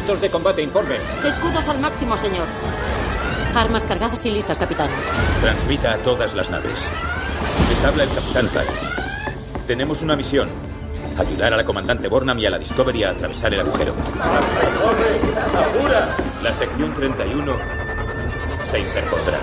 Listos de combate, informe. Escudos al máximo, señor. Armas cargadas y listas, capitán. Transmita a todas las naves. Les habla el capitán Pike. Tenemos una misión. Ayudar a la comandante Burnham y a la Discovery a atravesar el agujero. La sección 31 se interpondrá.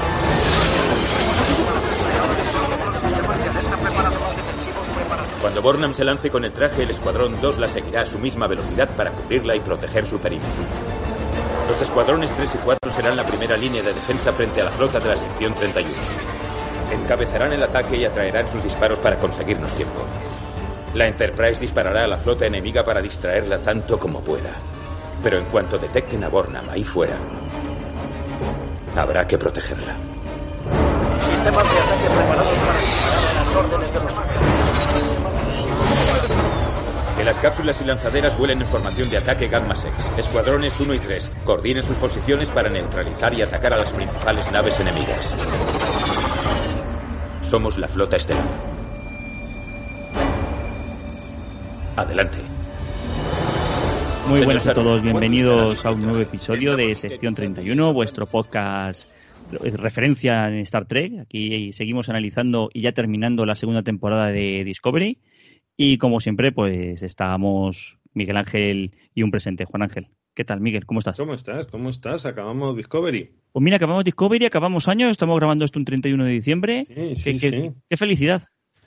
Cuando Burnham se lance con el traje, el Escuadrón 2 la seguirá a su misma velocidad para cubrirla y proteger su perímetro. Los escuadrones 3 y 4 serán la primera línea de defensa frente a la flota de la sección 31. Encabezarán el ataque y atraerán sus disparos para conseguirnos tiempo. La Enterprise disparará a la flota enemiga para distraerla tanto como pueda. Pero en cuanto detecten a Burnham ahí fuera, habrá que protegerla. Sistemas de ataque preparados para disparar a las órdenes de los Que las cápsulas y lanzaderas vuelen en formación de ataque Gamma 6. Escuadrones 1 y 3 coordinen sus posiciones para neutralizar y atacar a las principales naves enemigas. Somos la flota estelar. Adelante. Muy buenas a todos, bienvenidos a un nuevo episodio de Sección 31, vuestro podcast referencia en Star Trek. Aquí seguimos analizando y ya terminando la segunda temporada de Discovery. Y como siempre, pues estamos Miguel Ángel y un presente, Juan Ángel. ¿Qué tal, Miguel? ¿Cómo estás? ¿Cómo estás? Acabamos Discovery. Pues mira, acabamos Discovery, acabamos año, estamos grabando esto un 31 de diciembre. Sí. Qué felicidad.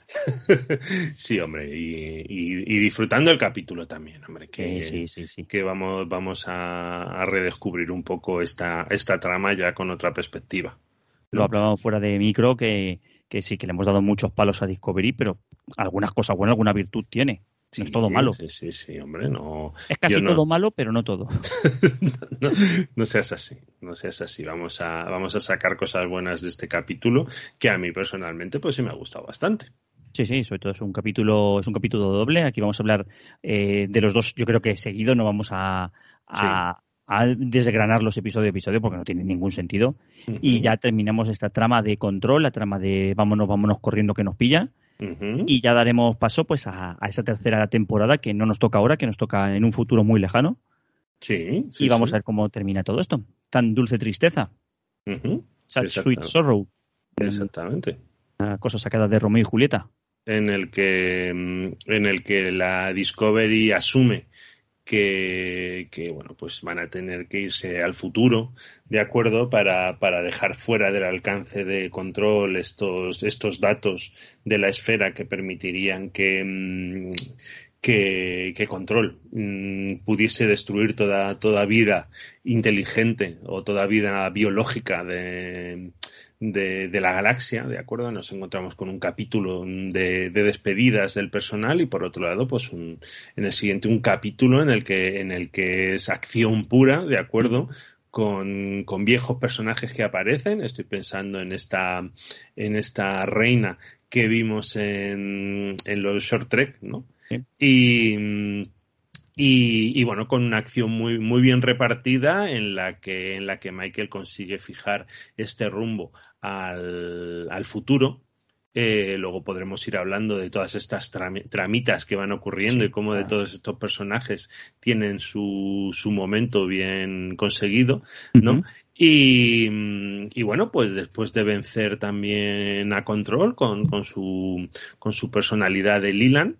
Sí, hombre, y disfrutando el capítulo también, hombre, Sí. Que vamos a redescubrir un poco esta trama ya con otra perspectiva. Lo hablábamos fuera de micro, que sí, que le hemos dado muchos palos a Discovery, pero algunas cosas buenas, alguna virtud tiene. No es todo malo. Sí, hombre, no. Es casi todo malo, pero no todo. No seas así. Vamos a sacar cosas buenas de este capítulo, que a mí personalmente pues sí me ha gustado bastante. Sí, sobre todo es un capítulo doble. Aquí vamos a hablar de los dos, yo creo que seguido, no vamos a desgranarlos episodio a episodio porque no tiene ningún sentido. Uh-huh. Y ya terminamos esta trama de control, la trama de vámonos corriendo que nos pilla. Uh-huh. Y ya daremos paso pues a esa tercera temporada que no nos toca ahora, que nos toca en un futuro muy lejano. Sí. Y vamos a ver cómo termina todo esto. Tan dulce tristeza. Uh-huh. Such sweet sorrow. Exactamente. Una cosa sacada de Romeo y Julieta. En el que la Discovery asume que bueno, pues van a tener que irse al futuro, ¿de acuerdo? Para dejar fuera del alcance de control estos datos de la esfera que permitirían que Control pudiese destruir toda vida inteligente o toda vida biológica de la galaxia, ¿de acuerdo? Nos encontramos con un capítulo de despedidas del personal y por otro lado, pues en el siguiente un capítulo en el que es acción pura, ¿de acuerdo? Con viejos personajes que aparecen. Estoy pensando en esta reina que vimos en los Short Trek, ¿no? Sí. Y bueno, con una acción muy bien repartida en la que Michael consigue fijar este rumbo al futuro. Luego podremos ir hablando de todas estas tramitas que van ocurriendo, sí, y cómo de todos estos personajes tienen su momento bien conseguido, ¿no? Uh-huh. Y bueno, pues después de vencer también a Control con su personalidad de Leland,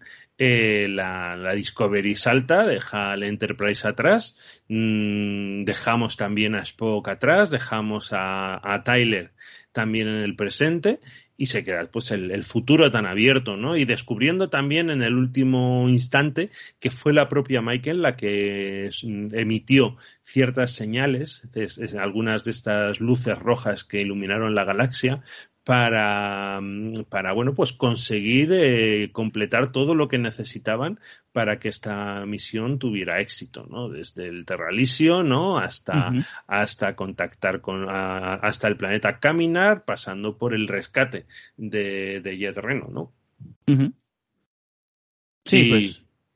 la Discovery salta, deja al Enterprise atrás, dejamos también a Spock atrás, dejamos a Tyler también en el presente y se queda pues el futuro tan abierto, ¿no? Y descubriendo también en el último instante que fue la propia Michael la que emitió ciertas señales, algunas de estas luces rojas que iluminaron la galaxia, para bueno, pues conseguir completar todo lo que necesitaban para que esta misión tuviera éxito, ¿no? Desde el Terralicio, ¿no? Hasta contactar hasta el planeta Caminar, pasando por el rescate de Jet Reno, ¿no? Uh-huh. Sí.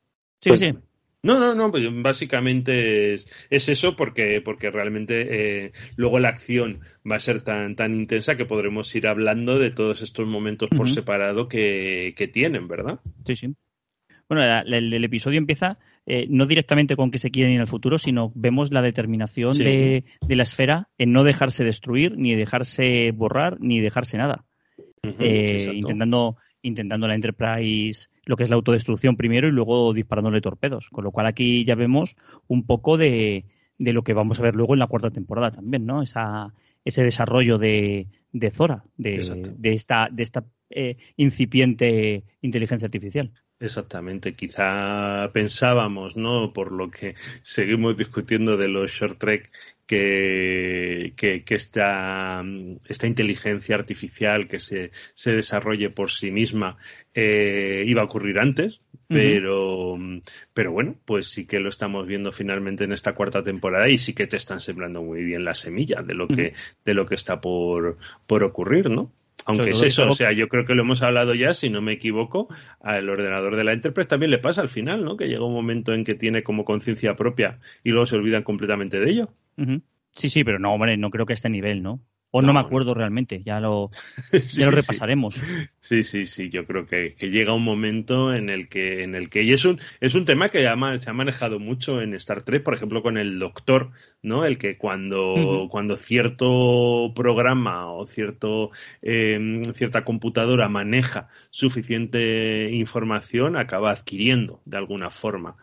No, pues básicamente es eso porque realmente luego la acción va a ser tan intensa que podremos ir hablando de todos estos momentos por separado que tienen, ¿verdad? Sí. Bueno, el episodio empieza no directamente con que se quieren ir al futuro, sino vemos la determinación de la esfera en no dejarse destruir, ni dejarse borrar, ni dejarse nada. Intentando la Enterprise lo que es la autodestrucción primero y luego disparándole torpedos. Con lo cual aquí ya vemos un poco de lo que vamos a ver luego en la cuarta temporada también, ¿no? Ese desarrollo de Zora, de esta incipiente inteligencia artificial. Exactamente, quizá pensábamos, ¿no? Por lo que seguimos discutiendo de los short trek, que esta inteligencia artificial que se desarrolle por sí misma iba a ocurrir antes, pero bueno, pues sí que lo estamos viendo finalmente en esta cuarta temporada y sí que te están sembrando muy bien la semilla de lo que está por ocurrir, ¿no? Aunque es eso, o sea, yo creo que lo hemos hablado ya, si no me equivoco, al ordenador de la Enterprise también le pasa al final, ¿no? Que llega un momento en que tiene como conciencia propia y luego se olvidan completamente de ello. Sí, pero no, hombre, no creo que a este nivel, ¿no? O no me acuerdo realmente, ya lo repasaremos. Sí, yo creo que llega un momento en el que y es un tema que se ha manejado mucho en Star Trek, por ejemplo, con el Doctor, ¿no? El que cuando cierto programa o cierta computadora maneja suficiente información, acaba adquiriendo de alguna forma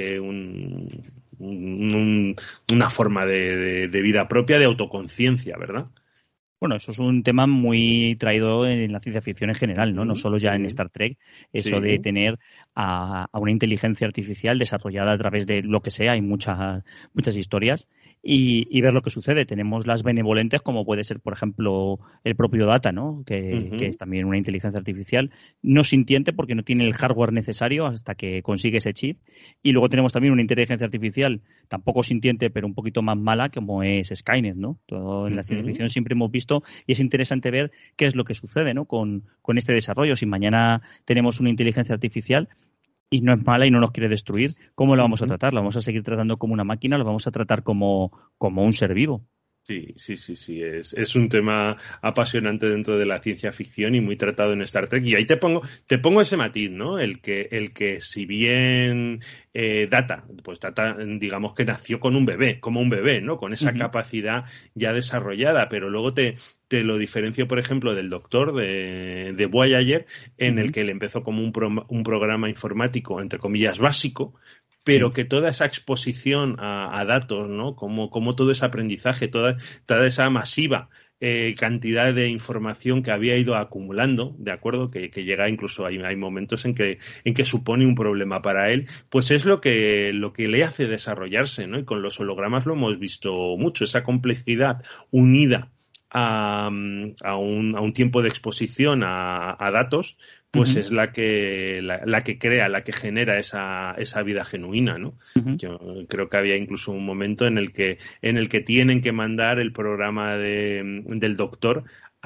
una forma de vida propia, de autoconciencia, ¿verdad? Bueno, eso es un tema muy traído en la ciencia ficción en general, ¿no? No solo ya en Star Trek, eso de tener a una inteligencia artificial desarrollada a través de lo que sea, hay muchas historias, y ver lo que sucede. Tenemos las benevolentes, como puede ser, por ejemplo, el propio Data, ¿no? Que es también una inteligencia artificial no sintiente porque no tiene el hardware necesario hasta que consigue ese chip. Y luego tenemos también una inteligencia artificial tampoco sintiente, pero un poquito más mala, como es Skynet, ¿no? Todo en la ciencia ficción siempre hemos visto, y es interesante ver qué es lo que sucede, ¿no? Con este desarrollo. Si mañana tenemos una inteligencia artificial y no es mala y no nos quiere destruir, ¿cómo la vamos a tratar? ¿La vamos a seguir tratando como una máquina? ¿La vamos a tratar como un ser vivo? Sí. Es un tema apasionante dentro de la ciencia ficción y muy tratado en Star Trek. Y ahí te pongo ese matiz, ¿no? El que si bien Data, digamos que nació como un bebé, ¿no? Con esa capacidad ya desarrollada, pero luego te lo diferencio, por ejemplo, del Doctor de Voyager, en el que él empezó como un programa informático, entre comillas, básico, pero que toda esa exposición a datos, ¿no? Como todo ese aprendizaje, toda esa masiva cantidad de información que había ido acumulando, ¿de acuerdo? Que llega incluso, hay momentos en que supone un problema para él, pues es lo que le hace desarrollarse, ¿no? Y con los hologramas lo hemos visto mucho, esa complejidad unida a un tiempo de exposición a datos, pues es la que crea, la que genera esa vida genuina, ¿no? Yo creo que había incluso un momento en el que tienen que mandar el programa del Doctor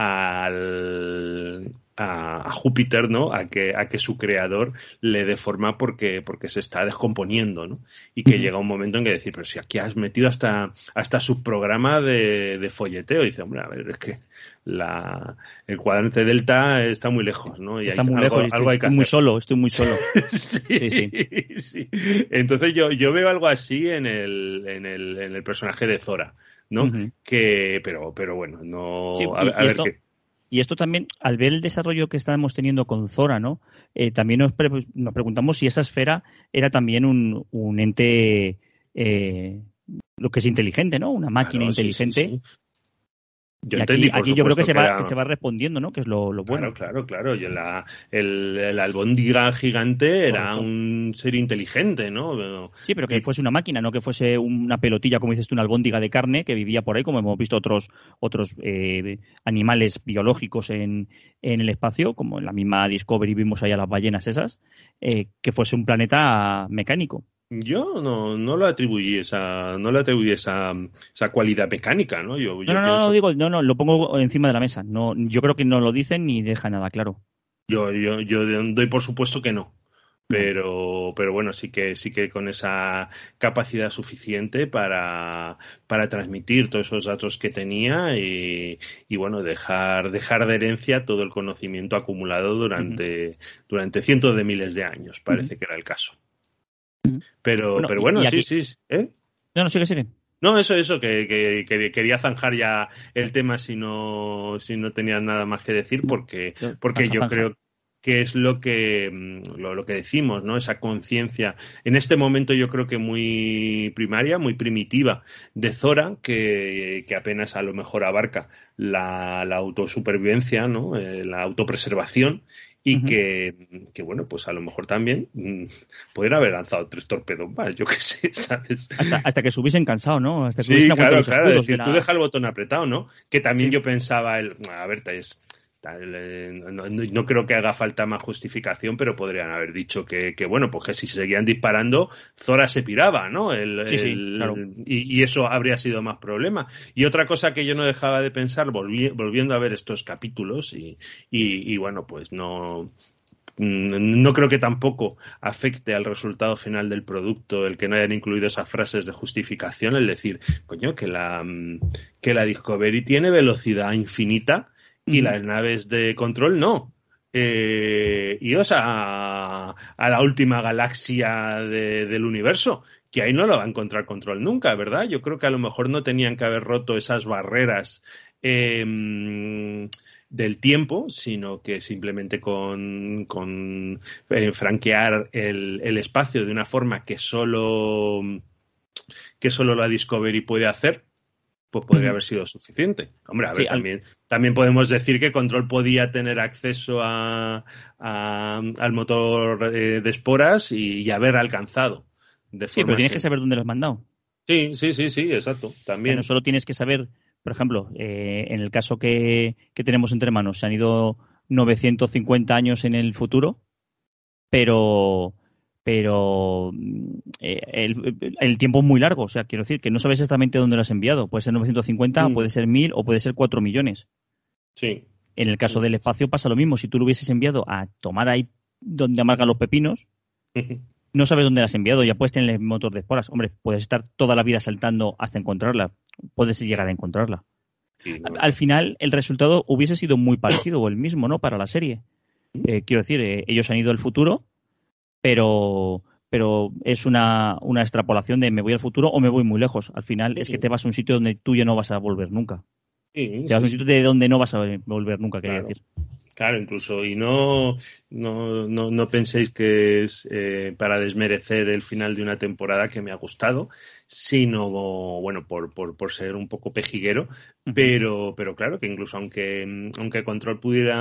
a Júpiter, ¿no? A que su creador le dé forma porque se está descomponiendo, ¿no? Y que llega un momento en que decir, pero si aquí has metido hasta subprograma de folleteo. Y dice, hombre, a ver, es que el cuadrante delta está muy lejos, ¿no? Y está muy lejos, algo hay que hacer. Estoy muy solo. Sí. Entonces yo veo algo así en el personaje de Zora, ¿no? Pero bueno, no. Sí, a ver qué. Y esto también, al ver el desarrollo que estamos teniendo con Zora, ¿no? También nos preguntamos si esa esfera era también un ente, lo que es inteligente, ¿no? Una máquina inteligente. Sí. Yo entendí, aquí yo creo que se va respondiendo, ¿no? Que es lo bueno. Claro. Y el albóndiga gigante era un ser inteligente, ¿no? Sí, pero que fuese una máquina, no que fuese una pelotilla, como dices tú, una albóndiga de carne que vivía por ahí, como hemos visto otros animales biológicos en el espacio, como en la misma Discovery vimos ahí a las ballenas esas, que fuese un planeta mecánico. Yo no le atribuí esa cualidad mecánica, ¿no? No, lo pongo encima de la mesa. No, yo creo que no lo dicen ni deja nada claro. Yo doy por supuesto que no. Pero bueno, sí que con esa capacidad suficiente para transmitir todos esos datos que tenía y bueno, dejar de herencia todo el conocimiento acumulado durante cientos de miles de años, parece que era el caso. Pero bueno, aquí... sí. No, sigue. No, eso, que quería zanjar ya el tema si no tenía nada más que decir, porque yo creo que es lo que decimos, ¿no? Esa conciencia, en este momento yo creo que muy primaria, muy primitiva, de Zora, que apenas a lo mejor abarca la autosupervivencia, ¿no? La autopreservación, y que bueno, pues a lo mejor también podrían haber lanzado 3 torpedos más, yo qué sé, ¿sabes? Hasta que se hubiesen cansado, ¿no? Hasta que sí, claro, los es decir, tú deja el botón apretado, ¿no? Que también yo pensaba, a ver, no creo que haga falta más justificación, pero podrían haber dicho que bueno, pues que si seguían disparando, Zora se piraba, ¿no? Claro. Y eso habría sido más problema. Y otra cosa que yo no dejaba de pensar, volviendo a ver estos capítulos, y bueno, pues no creo que tampoco afecte al resultado final del producto el que no hayan incluido esas frases de justificación, el decir, coño, que la Discovery tiene velocidad infinita y las naves de control no. Ios a la última galaxia del universo, que ahí no lo va a encontrar control nunca, ¿verdad? Yo creo que a lo mejor no tenían que haber roto esas barreras del tiempo, sino que simplemente con franquear el espacio de una forma que solo la Discovery puede hacer, pues podría haber sido suficiente. Hombre, a ver, también podemos decir que Control podía tener acceso al motor de esporas y haber alcanzado. Sí, pero tienes que saber dónde lo has mandado. Sí, exacto. También. No solo tienes que saber, por ejemplo, en el caso que tenemos entre manos, se han ido 950 años en el futuro, pero el tiempo es muy largo, o sea, quiero decir que no sabes exactamente dónde lo has enviado. Puede ser 950, puede ser 1000 o puede ser 4 millones. Sí. En el caso del espacio pasa lo mismo. Si tú lo hubieses enviado a tomar ahí donde amargan los pepinos, no sabes dónde lo has enviado, ya puedes tener el motor de esporas. Hombre, puedes estar toda la vida saltando hasta encontrarla. Puedes llegar a encontrarla. Sí, bueno. Al final, el resultado hubiese sido muy parecido o el mismo, ¿no? Para la serie. Quiero decir, ellos han ido al futuro, pero es una extrapolación de me voy al futuro o me voy muy lejos. Al final es que te vas a un sitio donde tú ya no vas a volver nunca. Te vas a un sitio de donde no vas a volver nunca, quería decir. Claro, incluso, y no penséis que es para desmerecer el final de una temporada que me ha gustado, sino, bueno, por ser un poco pejiguero, pero claro que incluso aunque Control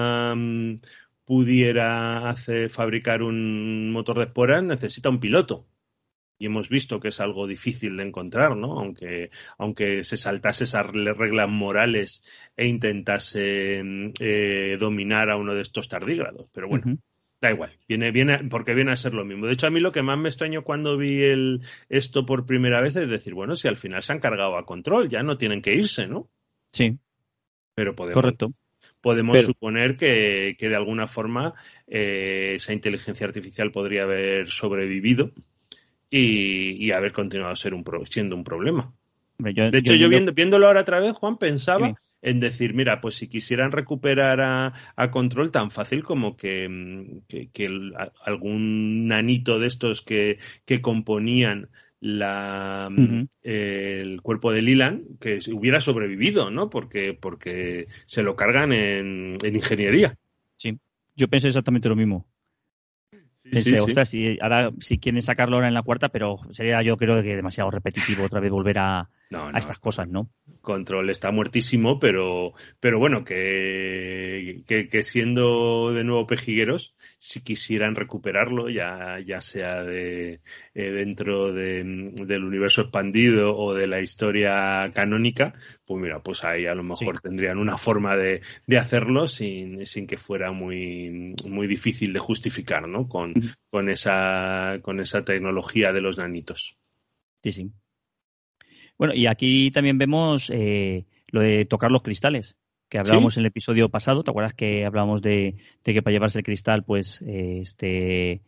pudiera fabricar un motor de esporas, necesita un piloto. Y hemos visto que es algo difícil de encontrar, ¿no? Aunque se saltase esas reglas morales e intentase dominar a uno de estos tardígrados. Pero bueno, da igual. Porque viene a ser lo mismo. De hecho, a mí lo que más me extrañó cuando vi esto por primera vez es decir, bueno, si al final se han cargado a Control, ya no tienen que irse, ¿no? Sí. Pero Correcto. Podemos suponer que de alguna forma esa inteligencia artificial podría haber sobrevivido y haber continuado siendo un problema. De hecho, yo viéndolo ahora otra vez, Juan, pensaba en decir, mira, pues si quisieran recuperar a Control, tan fácil como que algún nanito de estos que componían el cuerpo de Leland, que hubiera sobrevivido, ¿no? Porque se lo cargan en ingeniería. Sí, yo pensé exactamente lo mismo. Pensé, ostras, ahora si quieren sacarlo ahora en la cuarta, pero sería, yo creo que demasiado repetitivo otra vez volver a estas cosas, ¿no? Control está muertísimo, pero bueno, que siendo de nuevo pejigueros, si quisieran recuperarlo, ya sea dentro del universo expandido o de la historia canónica, pues mira, pues ahí a lo mejor tendrían una forma de hacerlo sin que fuera muy, muy difícil de justificar, ¿no? Con esa tecnología de los nanitos. Sí. Bueno, y aquí también vemos lo de tocar los cristales, que hablábamos en el episodio pasado. ¿Te acuerdas que hablábamos de que para llevarse el cristal, pues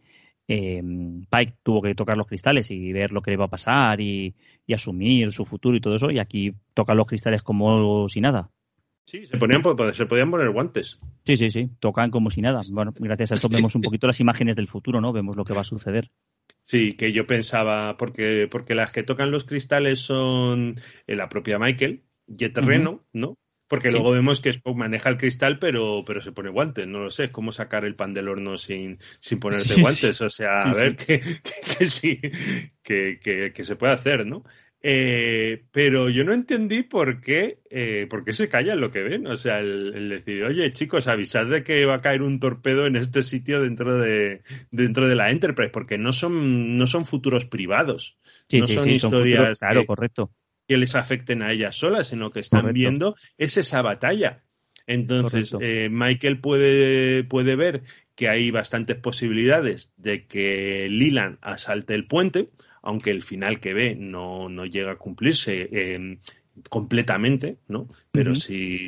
Pike tuvo que tocar los cristales y ver lo que le iba a pasar y asumir su futuro y todo eso, y aquí tocan los cristales como si nada. Sí, se podían poner guantes. Sí, tocan como si nada. Bueno, gracias a eso vemos un poquito las imágenes del futuro, ¿no? Vemos lo que va a suceder. Sí, que yo pensaba, porque las que tocan los cristales son la propia Michael y el terreno, ¿no? Porque luego vemos que Spock maneja el cristal, pero se pone guantes. No lo sé, es como sacar el pan del horno sin ponerte guantes. O sea, a ver que sí, que se puede hacer, ¿no? Pero yo no entendí por qué se callan lo que ven. O sea, el decir, oye, chicos, avisad de que va a caer un torpedo en este sitio dentro de la Enterprise, porque no son futuros privados. No son historias son futuros, claro, correcto, que les afecten a ellas solas, sino que están viendo esa batalla. Entonces, Michael puede ver que hay bastantes posibilidades de que Leland asalte el puente, aunque el final que ve no llega a cumplirse completamente, ¿no? Pero sí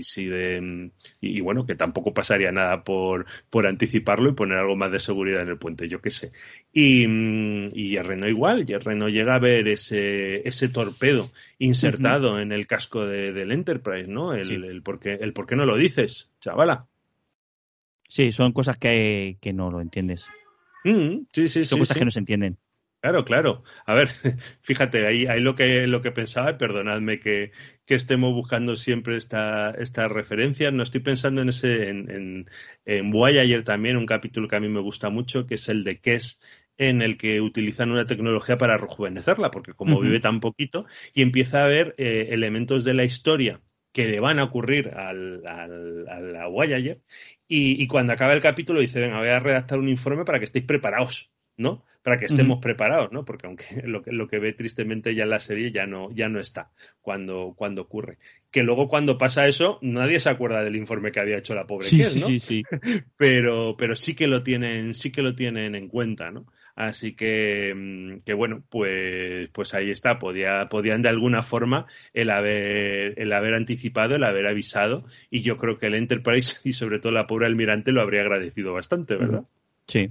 y bueno, que tampoco pasaría nada por anticiparlo y poner algo más de seguridad en el puente, yo qué sé. Y Reno igual, Reno llega a ver ese torpedo insertado en el casco del Enterprise, ¿no? El por qué no lo dices, chavala. Sí, son cosas que no lo entiendes. Son cosas que no se entienden. Claro. A ver, fíjate, ahí lo que pensaba, perdonadme que estemos buscando siempre estas referencias. No estoy pensando en Voyager también, un capítulo que a mí me gusta mucho, que es el de Kes, en el que utilizan una tecnología para rejuvenecerla, porque como vive tan poquito, y empieza a ver elementos de la historia que le van a ocurrir a la Voyager, y cuando acaba el capítulo dice, venga, voy a redactar un informe para que estéis preparados, ¿no? Para que estemos preparados, ¿no? Porque aunque lo que ve tristemente ya en la serie ya no está cuando ocurre. Que luego cuando pasa eso, nadie se acuerda del informe que había hecho la pobre Kes, ¿no? Sí. Pero sí que lo tienen en cuenta, ¿no? Así que bueno, pues ahí está. Podían de alguna forma el haber anticipado, el haber avisado, y yo creo que el Enterprise y sobre todo la pobre almirante lo habría agradecido bastante, ¿verdad? Sí.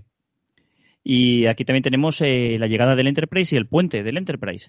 Y aquí también tenemos la llegada del Enterprise y el puente del Enterprise.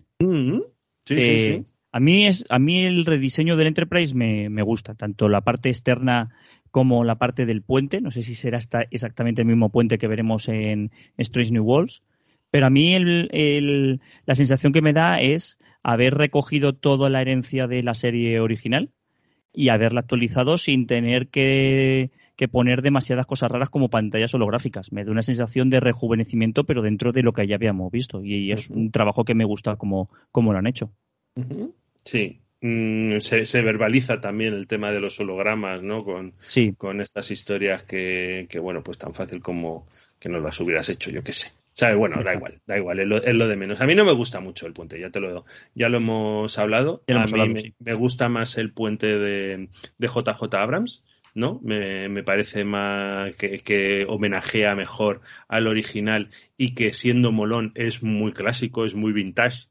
Sí. A mí el rediseño del Enterprise me gusta, tanto la parte externa como la parte del puente. No sé si será exactamente el mismo puente que veremos en Strange New Worlds, pero a mí la sensación que me da es haber recogido toda la herencia de la serie original y haberla actualizado sin tener que poner demasiadas cosas raras como pantallas holográficas. Me da una sensación de rejuvenecimiento, pero dentro de lo que ya habíamos visto. Y es un trabajo que me gusta como lo han hecho. Sí. Se verbaliza también el tema de los hologramas, ¿no? Con estas historias que bueno, pues tan fácil como que no las hubieras hecho, yo qué sé. ¿Sabes? Bueno, da igual, es lo de menos. A mí no me gusta mucho el puente, ya lo hemos hablado. Me gusta más el puente de JJ Abrams, ¿no? Me parece más que homenajea mejor al original y que siendo molón es muy clásico, es muy vintage.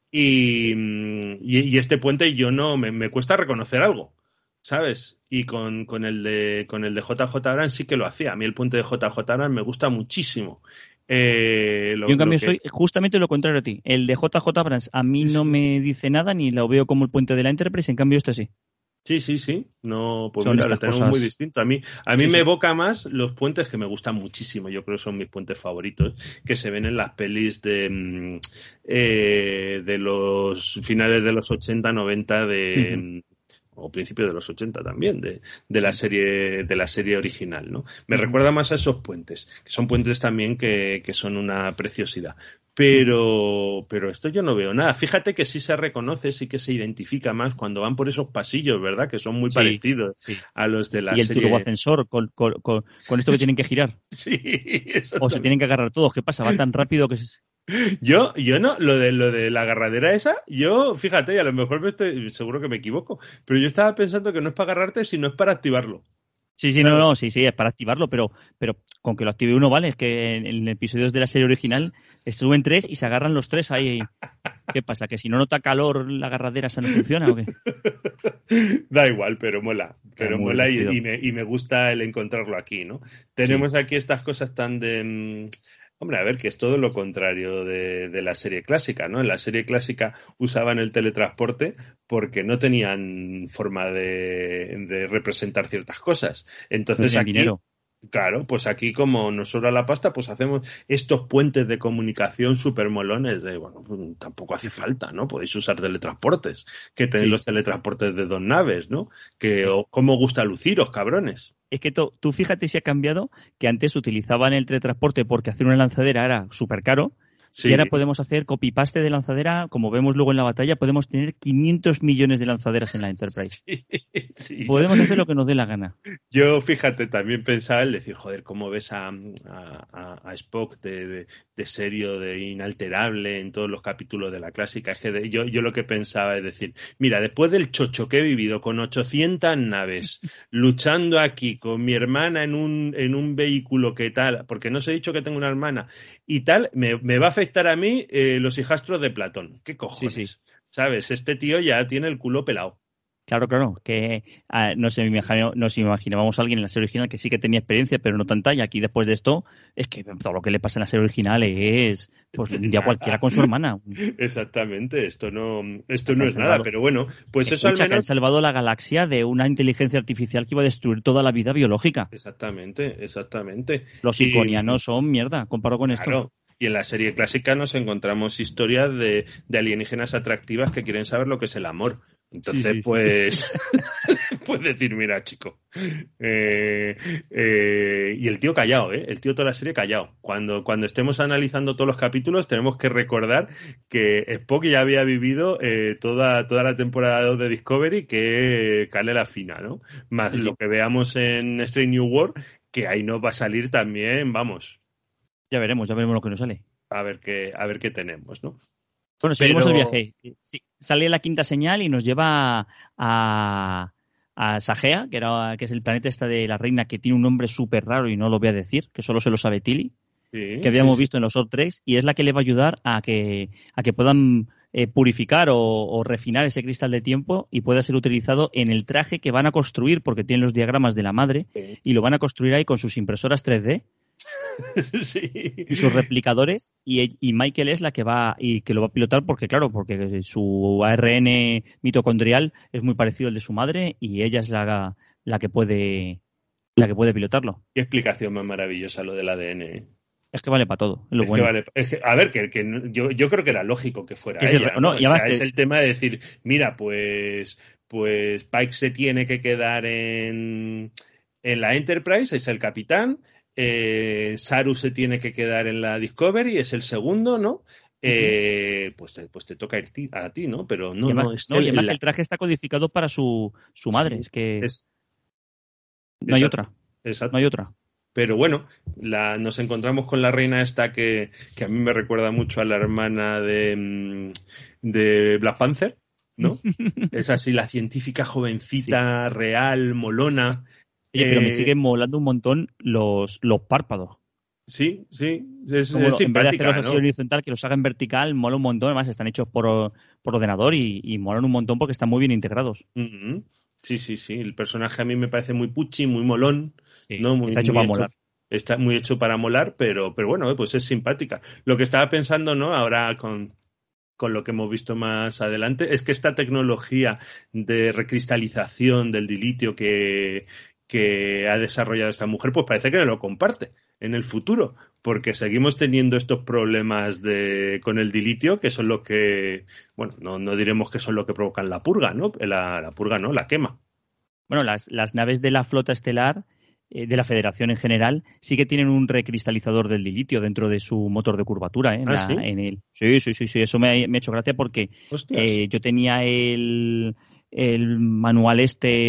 Y este puente yo no me cuesta reconocer algo, ¿sabes? Y con el de JJ Abrams sí que lo hacía. A mí el puente de JJ Abrams me gusta muchísimo. Yo en cambio soy justamente lo contrario a ti. El de JJ Abrams a mí no me dice nada, ni lo veo como el puente de la Enterprise, en cambio este sí. Sí. No, pues son mira, lo tenemos muy distinto. A mí me evoca más los puentes que me gustan muchísimo. Yo creo que son mis puentes favoritos, que se ven en las pelis de los finales de los 80, 90 o principios de los 80 también, de la serie original, ¿no? Me recuerda más a esos puentes, que son puentes también que son una preciosidad. Pero esto yo no veo nada. Fíjate que sí se reconoce, sí que se identifica más cuando van por esos pasillos, ¿verdad? Que son muy parecidos a los de la serie. Y el turboascensor con esto que tienen que girar. Sí, o se tienen que agarrar todos. ¿Qué pasa? Va tan rápido que... Yo no, lo de la agarradera esa, yo, fíjate, a lo mejor seguro que me equivoco, pero yo estaba pensando que no es para agarrarte, sino es para activarlo. Sí, claro. Sí, es para activarlo, pero con que lo active uno vale, es que en episodios de la serie original suben 3 y se agarran los 3 ahí. ¿Qué pasa? ¿Que si no nota calor la agarradera esa no funciona o qué? Da igual, pero mola. Y me gusta el encontrarlo aquí, ¿no? Tenemos aquí estas cosas tan de Hombre, a ver, que es todo lo contrario de la serie clásica, ¿no? En la serie clásica usaban el teletransporte porque no tenían forma de representar ciertas cosas. Entonces No aquí, dinero. claro, pues aquí como nos sobra la pasta, pues hacemos estos puentes de comunicación súper molones. Bueno, pues tampoco hace falta, ¿no? Podéis usar teletransportes, que tenéis Sí, los teletransportes de 2 naves, ¿no? ¿Cómo gusta luciros, cabrones? Es que tú fíjate si ha cambiado, que antes utilizaban el teletransporte porque hacer una lanzadera era súper caro. Sí. Y ahora podemos hacer copy-paste de lanzadera, como vemos luego en la batalla, podemos tener 500 millones de lanzaderas en la Enterprise. Sí, Podemos hacer lo que nos dé la gana. Yo, fíjate, también pensaba el decir, joder, ¿cómo ves a Spock de serio, de inalterable en todos los capítulos de la clásica? Es que yo lo que pensaba es decir, mira, después del chocho que he vivido con 800 naves, luchando aquí con mi hermana en un vehículo que tal, porque no os he dicho que tengo una hermana, y tal, me va a afectar a mí los hijastros de Platón. ¿Qué cojones? Sí, sí. ¿Sabes? Este tío ya tiene el culo pelado. Claro, que nos imaginábamos a alguien en la serie original que sí que tenía experiencia, pero no tanta, y aquí después de esto, es que todo lo que le pasa en la serie original es, pues, un día cualquiera con su hermana. Exactamente, esto no es nada, pero bueno, pues eso al Escucha, menos... que han salvado la galaxia de una inteligencia artificial que iba a destruir toda la vida biológica. Exactamente. Los iconianos son mierda, comparado con Claro. esto. Y en la serie clásica nos encontramos historias de alienígenas atractivas que quieren saber lo que es el amor. Entonces, Sí. pues, puedes decir, mira, chico. Y el tío callado, ¿eh? El tío toda la serie callado. Cuando estemos analizando todos los capítulos, tenemos que recordar que Spock ya había vivido toda la temporada 2 de Discovery, que cale la fina, ¿no? Más Sí. lo que veamos en Strange New World, que ahí nos va a salir también, vamos. Ya veremos lo que nos sale. A ver qué tenemos, ¿no? Bueno, seguimos el viaje. Sí, sale la quinta señal y nos lleva a Sagea, que es el planeta de la reina, que tiene un nombre súper raro y no lo voy a decir, que solo se lo sabe Tilly, que habíamos visto en los Old Treks, y es la que le va a ayudar a que puedan purificar o refinar ese cristal de tiempo y pueda ser utilizado en el traje que van a construir, porque tienen los diagramas de la madre, y lo van a construir ahí con sus impresoras 3D. Sí. Y sus replicadores, y Michael es la que que lo va a pilotar porque su ARN mitocondrial es muy parecido al de su madre y ella es la que puede pilotarlo. Qué explicación más maravillosa lo del ADN, ¿eh? Es que vale para todo. Es lo bueno. A ver, yo creo que era lógico que fuera ella, ¿no? Es el tema de decir, mira, pues Pike se tiene que quedar en la Enterprise, es el capitán. Saru se tiene que quedar en la Discovery, es el segundo, ¿no? Pues te toca ir a ti, ¿no? Pero no, además que el traje está codificado para su madre, sí, es que no hay otra. Exacto. No hay otra. Pero bueno, nos encontramos con la reina esta que a mí me recuerda mucho a la hermana de Black Panther, ¿no? Es así, la científica jovencita, sí, real, molona. Oye, pero me siguen molando un montón los párpados. Sí, es en vez de hacerlos así horizontal, que los hagan vertical, mola un montón. Además, están hechos por ordenador y molan un montón porque están muy bien integrados. Mm-hmm. Sí. El personaje a mí me parece muy puchi, muy molón. Sí, ¿no? Está hecho para molar. Está muy hecho para molar, pero bueno, pues es simpática. Lo que estaba pensando, ¿no? Ahora con lo que hemos visto más adelante, es que esta tecnología de recristalización del dilitio que ha desarrollado esta mujer, pues parece que no lo comparte en el futuro, porque seguimos teniendo estos problemas con el dilitio, que son lo que, bueno, no diremos que son lo que provocan la purga, ¿no? La purga no, la quema. Bueno, las naves de la flota estelar, de la Federación en general, sí que tienen un recristalizador del dilitio dentro de su motor de curvatura, ¿eh? ¿Sí? Sí, eso me ha hecho gracia porque yo tenía el manual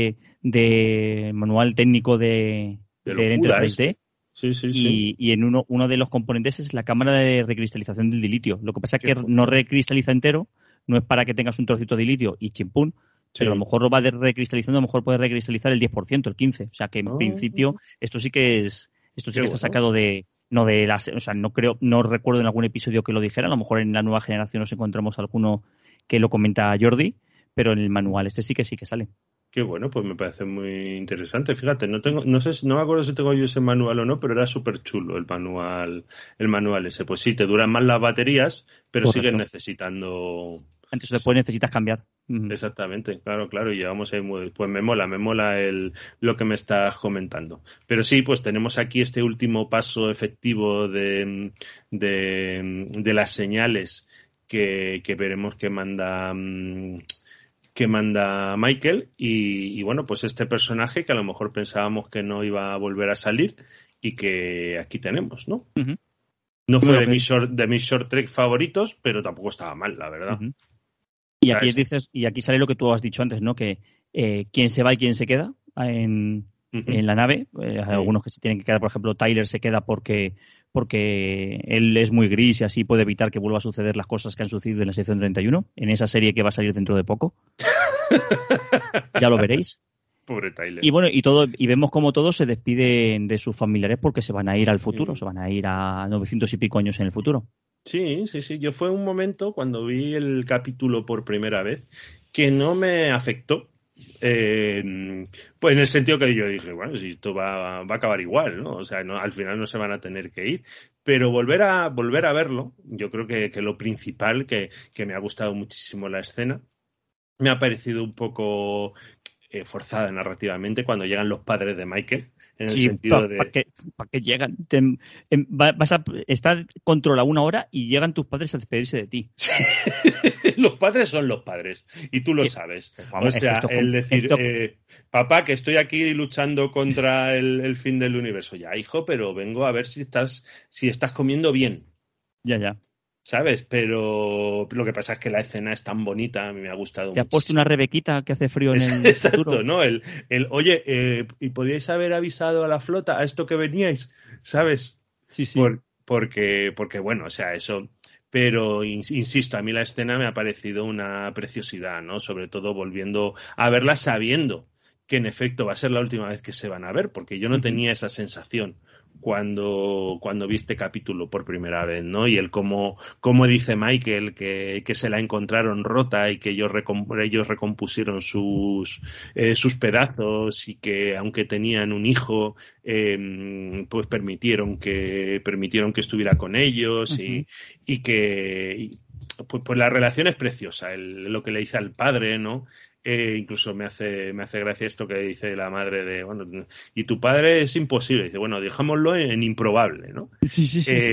manual técnico de Enterprise D. Sí. Y en uno de los componentes es la cámara de recristalización del dilitio. Lo que pasa es que no recristaliza entero, no es para que tengas un trocito de dilitio y chimpún, pero a lo mejor lo va recristalizando, a lo mejor puede recristalizar el 10%, el 15%. O sea que en principio esto sí que está sacado no recuerdo en algún episodio que lo dijera, a lo mejor en la nueva generación nos encontramos alguno que lo comenta Jordi, pero en el manual sí que sale. Qué bueno, pues me parece muy interesante. Fíjate, no me acuerdo si tengo yo ese manual o no, pero era súper chulo el manual ese. Pues sí, te duran más las baterías, pero Correcto. Sigues necesitando. Antes después necesitas cambiar. Exactamente, claro, y llevamos ahí pues me mola lo que me estás comentando. Pero sí, pues tenemos aquí este último paso efectivo de las señales que veremos que manda Michael y bueno, pues este personaje que a lo mejor pensábamos que no iba a volver a salir y que aquí tenemos, ¿no? Uh-huh. No fue de mis short trek favoritos, pero tampoco estaba mal, la verdad. Uh-huh. Y aquí sale lo que tú has dicho antes, ¿no? Que quién se va y quién se queda en la nave. Hay algunos que se tienen que quedar, por ejemplo, Tyler se queda porque él es muy gris y así puede evitar que vuelva a suceder las cosas que han sucedido en la sección 31, en esa serie que va a salir dentro de poco. Ya lo veréis. Pobre Tyler. Y bueno, y vemos como todos se despiden de sus familiares porque se van a ir al futuro, se van a ir a 900 y pico años en el futuro. Sí. Yo fue un momento cuando vi el capítulo por primera vez que no me afectó. Pues en el sentido que yo dije, bueno, si esto va a acabar igual, ¿no? O sea, no, al final no se van a tener que ir. Pero volver a verlo, yo creo que lo principal, que me ha gustado muchísimo la escena, me ha parecido un poco forzada narrativamente cuando llegan los padres de Michael. En el sentido de... ¿Para qué llegan? Vas a estar controla 1 hora y llegan tus padres a despedirse de ti. Los padres son los padres y tú lo sabes. Vamos, o sea, papá, que estoy aquí luchando contra el fin del universo. Ya, hijo, pero vengo a ver si estás comiendo bien. Ya. ¿Sabes? Pero lo que pasa es que la escena es tan bonita, a mí me ha gustado mucho. Te ha puesto una Rebequita que hace frío en el Exacto, futuro. ¿no? Oye, ¿y podíais haber avisado a la flota a esto que veníais? ¿Sabes? Sí. Porque bueno, o sea, eso... Pero, insisto, a mí la escena me ha parecido una preciosidad, ¿no? Sobre todo volviendo a verla sabiendo que en efecto va a ser la última vez que se van a ver, porque yo no tenía esa sensación cuando vi este capítulo por primera vez, ¿no? Y como dice Michael que se la encontraron rota y que ellos recompusieron sus pedazos y que aunque tenían un hijo pues permitieron que estuviera con ellos y que pues la relación es preciosa, lo que le dice al padre, ¿no? Incluso me hace gracia esto que dice la madre de, bueno, y tu padre es imposible. Dice, bueno, dejámoslo en improbable, ¿no? Sí.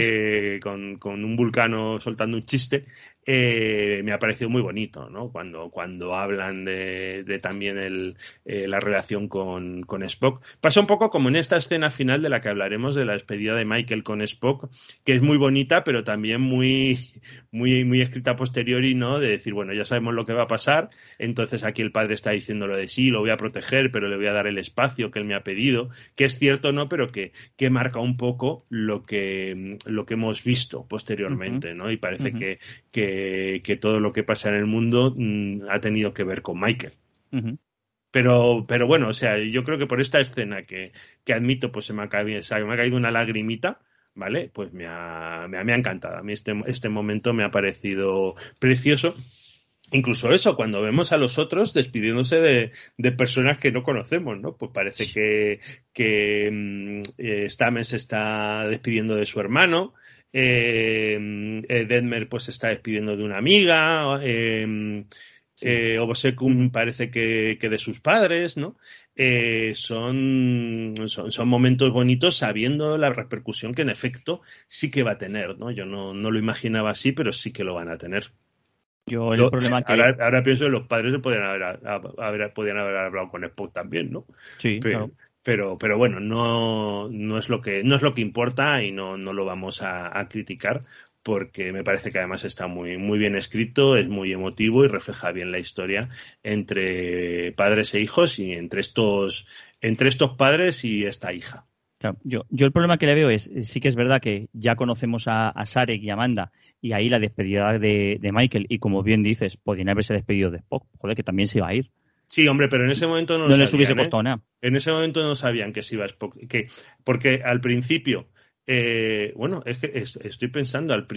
Con un vulcano soltando un chiste. Me ha parecido muy bonito, ¿no? Cuando hablan de también la relación con Spock. Pasa un poco como en esta escena final de la que hablaremos de la despedida de Michael con Spock, que es muy bonita, pero también muy, muy, muy escrita a posteriori, ¿no? De decir, bueno, ya sabemos lo que va a pasar, entonces aquí el padre está diciendo lo de sí, lo voy a proteger, pero le voy a dar el espacio que él me ha pedido, que es cierto, ¿no? Pero que marca un poco lo que hemos visto posteriormente, ¿no? Y parece que todo lo que pasa en el mundo ha tenido que ver con Michael. Pero bueno, o sea, yo creo que por esta escena que admito, pues se me ha caído una lagrimita, ¿vale? Pues me ha encantado. A mí este momento me ha parecido precioso. Incluso eso, cuando vemos a los otros despidiéndose de personas que no conocemos, ¿no? Pues parece que Stamets se está despidiendo de su hermano, Detmer pues se está despidiendo de una amiga, Obosekum parece que de sus padres, ¿no? Son momentos bonitos sabiendo la repercusión que en efecto sí que va a tener, ¿no? Yo no lo imaginaba así, pero sí que lo van a tener. Problema que... ahora pienso que los padres se podían haber hablado con Spock también, ¿no? Sí, claro. Pero bueno, no es lo que importa y no lo vamos a criticar, porque me parece que además está muy, muy bien escrito, es muy emotivo y refleja bien la historia entre padres e hijos y entre estos padres y esta hija. Claro, yo el problema que le veo es, sí que es verdad que ya conocemos a Sarek y Amanda y ahí la despedida de Michael y como bien dices, podrían haberse despedido de Spock, joder, que también se iba a ir. Sí, hombre, pero en ese momento no les hubiese costado nada. En ese momento no sabían que se iba a Spock, porque al principio, bueno, es que estoy pensando, al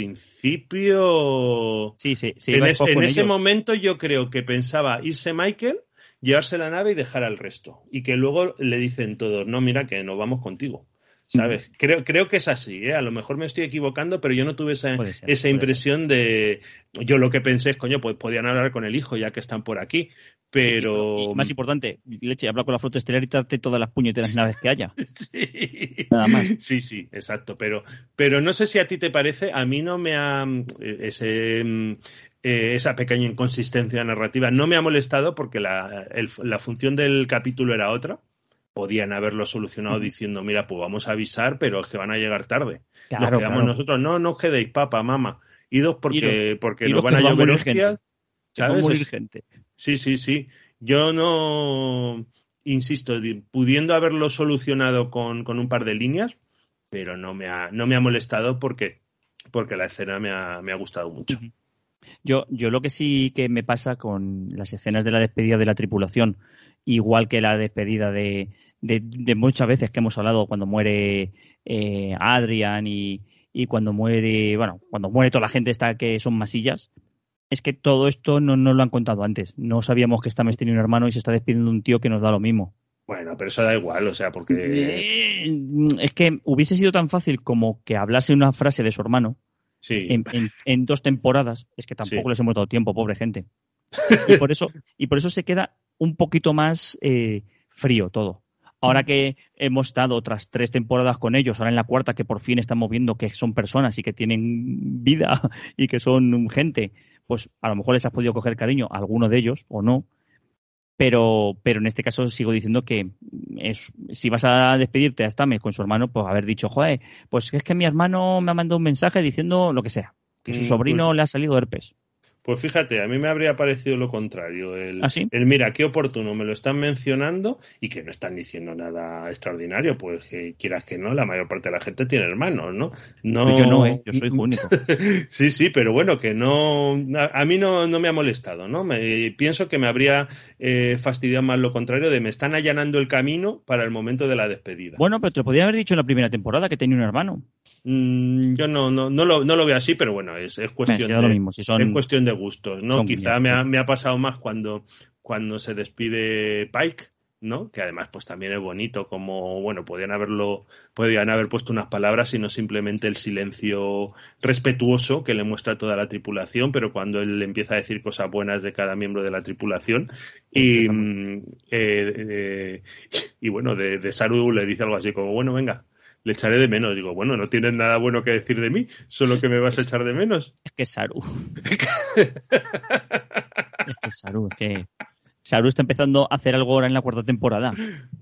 principio... Sí, en ese momento yo creo que pensaba irse Michael llevarse la nave y dejar al resto. Y que luego le dicen todos, no, mira, que nos vamos contigo. ¿Sabes? Creo que es así, ¿eh? A lo mejor me estoy equivocando, pero yo no tuve esa impresión de... Yo lo que pensé es, coño, pues podían hablar con el hijo ya que están por aquí, pero... Y más importante, leche, habla con la flota estelar y trate todas las puñeteras naves que haya. Sí. Nada más. Sí, exacto. Pero no sé si a ti te parece, a mí no me ha... esa pequeña inconsistencia narrativa no me ha molestado porque la función del capítulo era otra. Podían haberlo solucionado diciendo, mira, pues vamos a avisar, pero es que van a llegar tarde. Claro, nos quedamos nosotros, no os quedéis, papá, mamá. Idos porque nos van a llover hostias. ¿Sabes? Va a morir gente. Sí. Yo no, insisto, pudiendo haberlo solucionado con un par de líneas, pero no me ha molestado porque la escena me ha gustado mucho. Yo lo que sí que me pasa con las escenas de la despedida de la tripulación, igual que la despedida de muchas veces que hemos hablado cuando muere Adrian y cuando muere toda la gente esta que son masillas, es que todo esto no lo han contado antes. No sabíamos que Stamets tenía un hermano y se está despidiendo de un tío que nos da lo mismo. Bueno, pero eso da igual, o sea, porque... Es que hubiese sido tan fácil como que hablase una frase de su hermano. Sí. En 2 temporadas, es que tampoco les hemos dado tiempo, pobre gente. Y por eso se queda un poquito más frío todo. Ahora que hemos estado otras 3 temporadas con ellos, ahora en la 4ª que por fin estamos viendo que son personas y que tienen vida y que son gente, pues a lo mejor les has podido coger cariño a alguno de ellos o no. Pero en este caso sigo diciendo que si vas a despedirte a Stamets con su hermano, pues haber dicho, joder, pues es que mi hermano me ha mandado un mensaje diciendo lo que sea, que su sobrino le ha salido herpes. Pues fíjate, a mí me habría parecido lo contrario. ¿Ah, sí? Mira, qué oportuno, me lo están mencionando y que no están diciendo nada extraordinario, pues que quieras que no, la mayor parte de la gente tiene hermanos, ¿no? Pues yo no, yo soy hijo único. Sí, pero bueno, que no, a mí no me ha molestado, ¿no? Pienso que me habría fastidiado más lo contrario, de me están allanando el camino para el momento de la despedida. Bueno, pero te lo podría haber dicho en la primera temporada que tenía un hermano. Yo no lo veo así, pero bueno, es cuestión de, lo mismo, si son, es cuestión de gustos, ¿no? Quizá me ha pasado más cuando se despide Pike, ¿no? Que además pues también es bonito, como bueno, podían haber puesto unas palabras y no simplemente el silencio respetuoso que le muestra a toda la tripulación, pero cuando él empieza a decir cosas buenas de cada miembro de la tripulación y bueno, de Saru le dice algo así como, bueno, venga, le echaré de menos. Digo, bueno, no tienes nada bueno que decir de mí, solo que me vas a echar de menos. Es que Saru. Saru está empezando a hacer algo ahora en la 4ª temporada.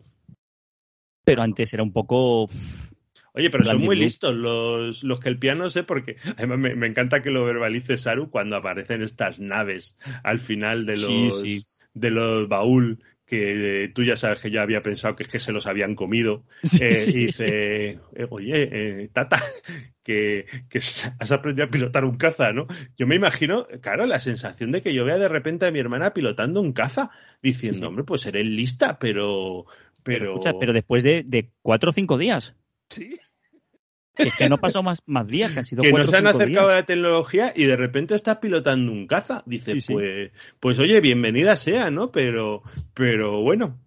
Pero antes era un poco... Oye, pero son muy listos los que el piano sé, porque además me encanta que lo verbalice Saru cuando aparecen estas naves al final de los baúl, que tú ya sabes que yo había pensado que es que se los habían comido. Y dice, oye, Tata, que has aprendido a pilotar un caza, ¿no? Yo me imagino, claro, la sensación de que yo vea de repente a mi hermana pilotando un caza, diciendo, hombre, pues seré lista, pero... Escucha, pero después de 4 o 5 días. Sí. Es que no pasó más días, que han sido que 4 o 5 días. Que nos han acercado a la tecnología y de repente estás pilotando un caza. Dice, pues oye, bienvenida sea, ¿no? Pero bueno.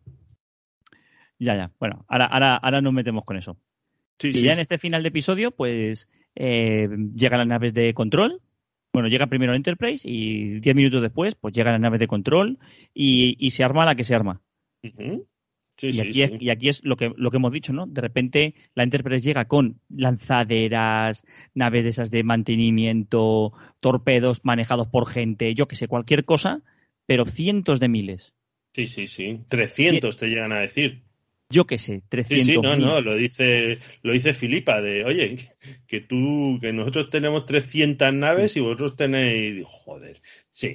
Ya. Bueno, ahora nos metemos con eso. En este final de episodio, pues llegan las naves de control. Bueno, llega primero el Enterprise y 10 minutos después, pues llegan las naves de control y se arma la que se arma. Uh-huh. Y aquí es lo que hemos dicho, ¿no? De repente la Enterprise llega con lanzaderas, naves de esas de mantenimiento, torpedos manejados por gente, yo que sé, cualquier cosa, pero cientos de miles. Sí. 300 te llegan a decir. Yo que sé, 300. Lo dice Filipa de, oye, que nosotros tenemos 300 naves y vosotros tenéis, joder. Sí.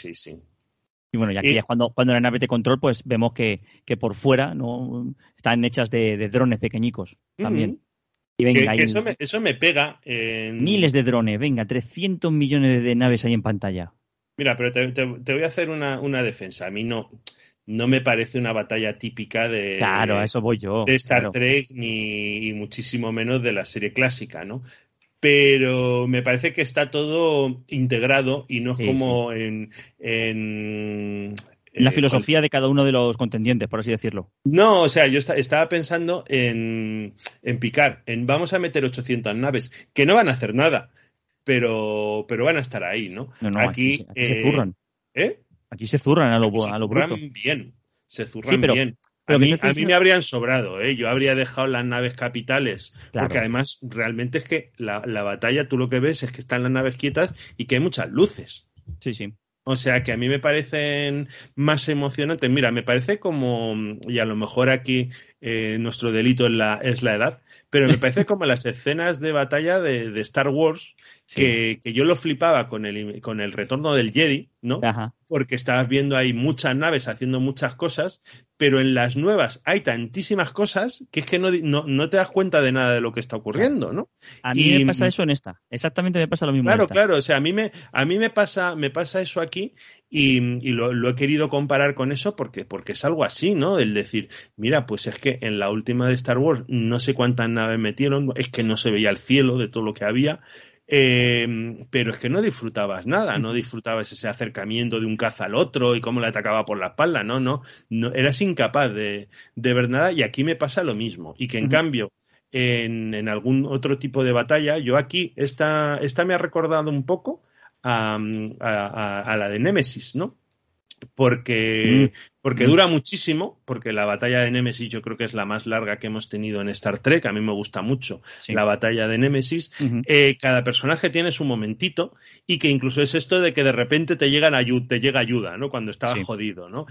Y bueno, y aquí es cuando las naves de control, pues vemos que por fuera no están hechas de drones pequeñicos también. Y venga, eso me pega. Miles de drones, venga, 300 millones de naves ahí en pantalla. Mira, pero te voy a hacer una defensa. A mí no me parece una batalla típica de... Claro, a eso voy yo. De Star Trek, ni muchísimo menos de la serie clásica, ¿no? Pero me parece que está todo integrado y no es como en La filosofía de cada uno de los contendientes, por así decirlo. No, o sea, yo estaba pensando en picar, vamos a meter 800 naves, que no van a hacer nada, pero van a estar ahí, ¿no? No, aquí se zurran. Aquí se zurran a lo bruto. Se zurran bien. A mí me habrían sobrado, yo habría dejado las naves capitales, claro. Porque además realmente es que la batalla, tú lo que ves es que están las naves quietas y que hay muchas luces. Sí. O sea, que a mí me parecen más emocionantes. Mira, me parece como, y a lo mejor aquí nuestro delito es la edad, pero me parece como las escenas de batalla de Star Wars, que yo lo flipaba con el retorno del Jedi, ¿no? Ajá. Porque estabas viendo ahí muchas naves haciendo muchas cosas, pero en las nuevas hay tantísimas cosas que es que no te das cuenta de nada de lo que está ocurriendo, ¿no? A mí me pasa eso en esta. Exactamente me pasa lo mismo en esta. Claro. O sea, a mí me pasa eso aquí y lo he querido comparar con eso porque es algo así, ¿no? El decir, mira, pues es que en la última de Star Wars no sé cuántas naves metieron, es que no se veía el cielo de todo lo que había. Pero es que no disfrutabas nada, no disfrutabas ese acercamiento de un caza al otro y cómo le atacaba por la espalda, no eras incapaz de ver nada, y aquí me pasa lo mismo, y que en cambio en algún otro tipo de batalla, yo aquí esta me ha recordado un poco a la de Némesis, ¿no? Porque dura muchísimo, porque la batalla de Némesis yo creo que es la más larga que hemos tenido en Star Trek. A mí me gusta mucho la batalla de Némesis. Cada personaje tiene su momentito, y que incluso es esto de que de repente te llega ayuda, ¿no? Cuando estabas jodido, ¿no?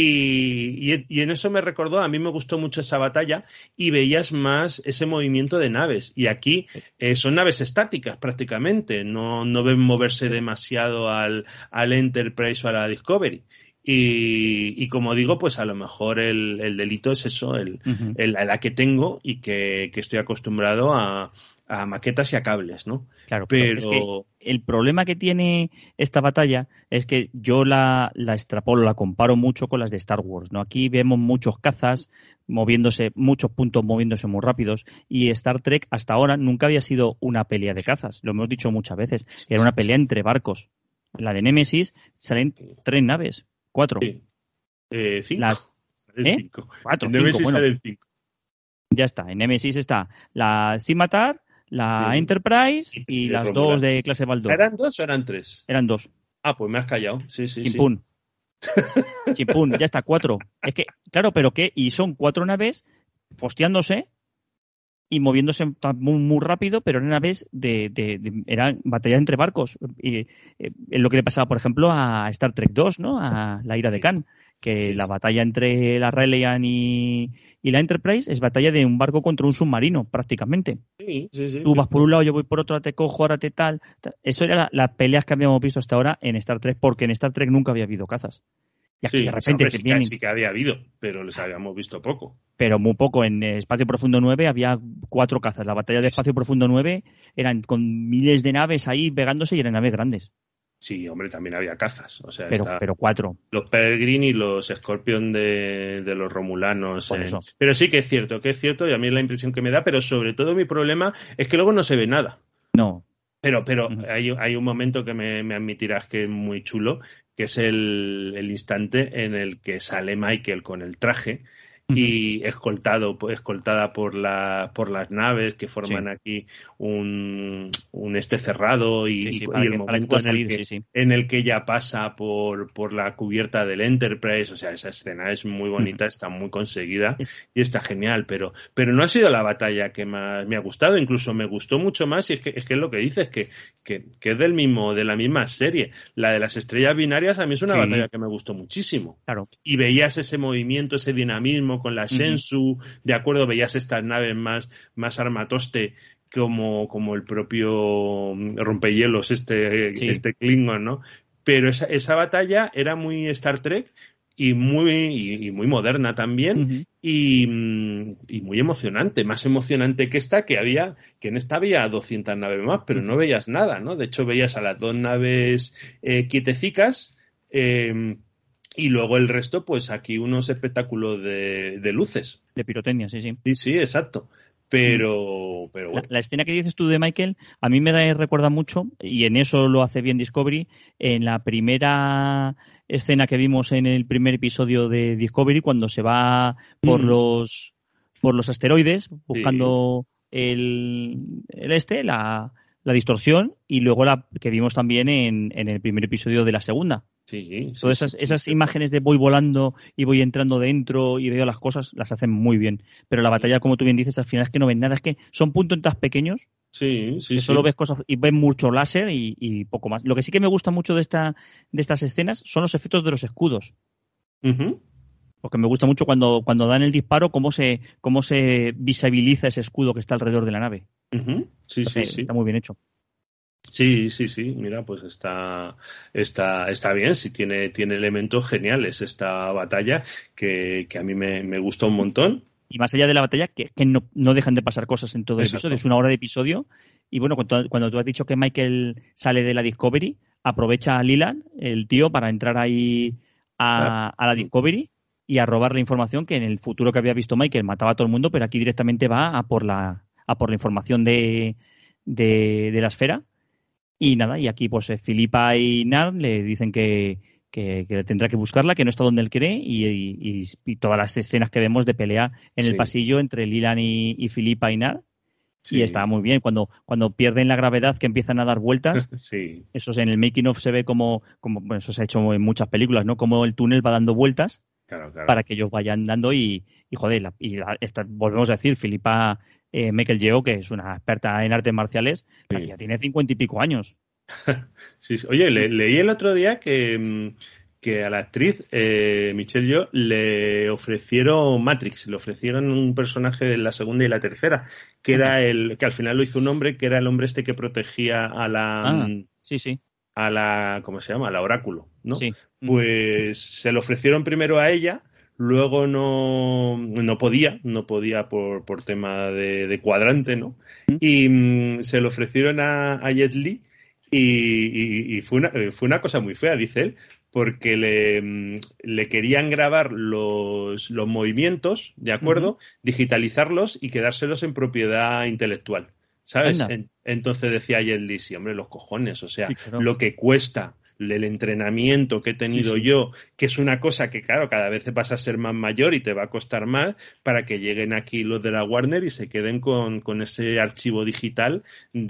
Y en eso me recordó, a mí me gustó mucho esa batalla, y veías más ese movimiento de naves. Y aquí son naves estáticas prácticamente, no ven moverse demasiado al Enterprise o a la Discovery. Y como digo, pues a lo mejor el delito es eso, la edad que tengo y que estoy acostumbrado a maquetas y a cables, ¿no? Claro, pero es que el problema que tiene esta batalla es que yo la extrapolo, la comparo mucho con las de Star Wars, ¿no? Aquí vemos muchos cazas muchos puntos moviéndose muy rápidos, y Star Trek hasta ahora nunca había sido una pelea de cazas, lo hemos dicho muchas veces, era una pelea entre barcos. La de Némesis salen 3 naves. 4. Sí. 5. ¿Eh? 5. 4, en Nemesis salen 5. Ya está. En Nemesis está la Scimitar, la Enterprise y las Romulan. 2 de clase Baldor. ¿Eran 2 o eran 3? Eran 2. Ah, pues me has callado. Sí. Chimpún. Chimpún, ya está, 4. Es que, claro, pero ¿qué? Y son 4 naves posteándose y moviéndose muy rápido, pero eran naves eran batallas entre barcos. Y es lo que le pasaba, por ejemplo, a Star Trek 2, ¿no? A la ira de Khan, que la batalla entre la Reliant y la Enterprise es batalla de un barco contra un submarino, prácticamente. Sí. Tú vas por un lado, yo voy por otro, te cojo, ahora te tal. Eso era las peleas que habíamos visto hasta ahora en Star Trek, porque en Star Trek nunca había habido cazas. Y aquí de repente sí que había habido, pero les habíamos visto poco. Pero muy poco. En Espacio Profundo 9 había 4 cazas. La batalla de Espacio Profundo 9 eran con miles de naves ahí pegándose, y eran naves grandes. Sí, hombre, también había cazas. O sea, pero 4. Los Peregrine y los Scorpion de los Romulanos. Pero sí que es cierto, y a mí es la impresión que me da, pero sobre todo mi problema es que luego no se ve nada. No. Pero hay un momento que me admitirás que es muy chulo, que es el instante en el que sale Michael con el traje y escoltada por las naves que forman aquí un cerrado, y el momento en el que ella pasa por la cubierta del Enterprise. O sea, esa escena es muy bonita, está muy conseguida y está genial, pero no ha sido la batalla que más me ha gustado. Incluso me gustó mucho más, y es que es lo que dices, que es de la misma serie. La de las estrellas binarias a mí es una batalla que me gustó muchísimo. Claro. Y veías ese movimiento, ese dinamismo con la Shenzhou, de acuerdo, veías estas naves más armatoste como el propio rompehielos este Klingon, ¿no? Pero esa batalla era muy Star Trek y muy moderna también, y muy emocionante, más emocionante que en esta había 200 naves más, pero no veías nada, ¿no? De hecho veías a las 2 naves quietecicas, y luego el resto, pues aquí unos espectáculos de luces. De pirotecnia, sí. Sí, exacto. pero bueno. La escena que dices tú de Michael, a mí me recuerda mucho, y en eso lo hace bien Discovery, en la primera escena que vimos en el primer episodio de Discovery, cuando se va por los asteroides, buscando la distorsión, y luego la que vimos también en el primer episodio de la segunda. Sí, Todas esas imágenes de voy volando y voy entrando dentro y veo las cosas, las hacen muy bien. Pero la batalla, como tú bien dices, al final es que no ven nada. Es que son puntos tan pequeños que solo ves cosas y ves mucho láser y poco más. Lo que sí que me gusta mucho de estas escenas son los efectos de los escudos. Uh-huh. Porque me gusta mucho cuando dan el disparo, cómo se visibiliza ese escudo que está alrededor de la nave. Uh-huh. Sí. Está muy bien hecho. Sí. Mira, pues está bien. Sí, tiene elementos geniales esta batalla que a mí me gusta un montón. Y más allá de la batalla, que no dejan de pasar cosas en todo el episodio. Es 1 hora de episodio. Y bueno, cuando tú has dicho que Michael sale de la Discovery, aprovecha a Leland, el tío, para entrar ahí a la Discovery y a robar la información que en el futuro que había visto Michael mataba a todo el mundo, pero aquí directamente va a por la información de la esfera. Y nada, y aquí pues Philippa y Nard le dicen que tendrá que buscarla, que no está donde él cree, y todas las escenas que vemos de pelea en el pasillo entre Leland y Philippa y Nard. Sí. Y está muy bien. Cuando pierden la gravedad, que empiezan a dar vueltas, sí. Eso en el making of se ve como bueno, eso se ha hecho en muchas películas, ¿no? Como el túnel va dando vueltas para que ellos vayan dando y joder, volvemos a decir, Philippa Michael Yeoh, que es una experta en artes marciales, la tía tiene 50 y pico años. Sí. Oye, leí el otro día que a la actriz Michelle Yeoh le ofrecieron Matrix, le ofrecieron un personaje de la segunda y la tercera, que era que al final lo hizo un hombre, que era el hombre este que protegía a la a la, ¿cómo se llama? A la Oráculo, ¿no? Sí. Pues se lo ofrecieron primero a ella. Luego no podía por tema de cuadrante, ¿no? Y se lo ofrecieron a Jet Li y fue una cosa muy fea, dice él, porque le querían grabar los movimientos, ¿de acuerdo? Digitalizarlos y quedárselos en propiedad intelectual, ¿sabes? Entonces decía Jet Li, sí, hombre, los cojones, o sea, lo que cuesta el entrenamiento que he tenido yo, que es una cosa que, claro, cada vez vas a ser más mayor y te va a costar más, para que lleguen aquí los de la Warner y se queden con ese archivo digital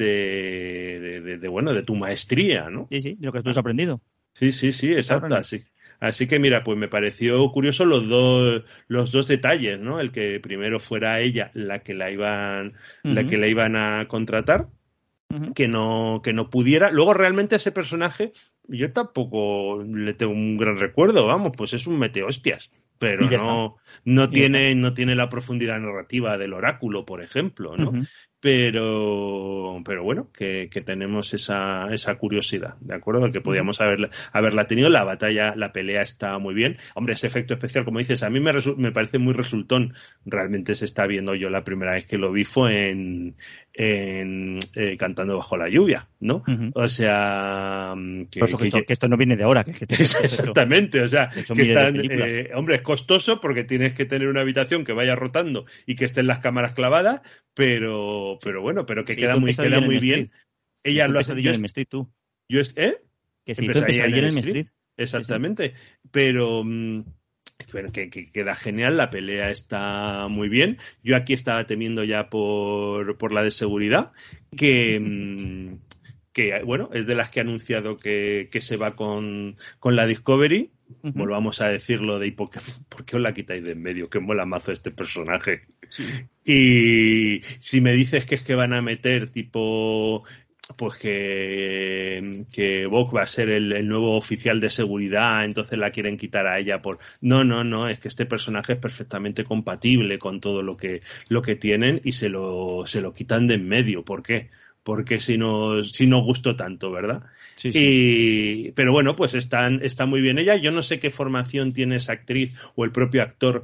de tu maestría, ¿no? Sí, de lo que tú has aprendido. Sí, exacto, así que mira, pues me pareció curioso los dos detalles, ¿no? El que primero fuera ella la que la iban a contratar, que no pudiera. Luego realmente ese personaje yo tampoco le tengo un gran recuerdo, vamos, pues es un metehostias, pero no tiene la profundidad narrativa del Oráculo, por ejemplo, ¿no? Pero bueno, que tenemos esa curiosidad, ¿de acuerdo? Que podíamos haberla tenido. La batalla, la pelea está muy bien. Hombre, ese efecto especial, como dices, a mí me parece muy resultón. Realmente se está viendo, yo la primera vez que lo vi fue en Cantando bajo la lluvia, ¿no? O sea, que esto no viene de ahora. Exactamente, o sea, que están, hombre, es costoso porque tienes que tener una habitación que vaya rotando y que estén las cámaras clavadas, pero bueno, pero que queda muy bien. Ella lo hace. Yo en Street, tú. Que si tú empezaste en el Street. Exactamente, pero que queda genial, la pelea está muy bien. Yo aquí estaba temiendo ya por la de seguridad, que bueno, es de las que ha anunciado que se va con la Discovery. Volvamos a decirlo de ¿por qué os la quitáis de en medio? Que mola mazo este personaje. Sí. Y si me dices que es que van a meter tipo, pues que Vogue va a ser el nuevo oficial de seguridad, entonces la quieren quitar a ella por... No, es que este personaje es perfectamente compatible con todo lo que tienen y se lo quitan de en medio. ¿Por qué? Porque si nos gustó tanto, ¿verdad? Sí. Pero bueno, pues está muy bien ella. Yo no sé qué formación tiene esa actriz o el propio actor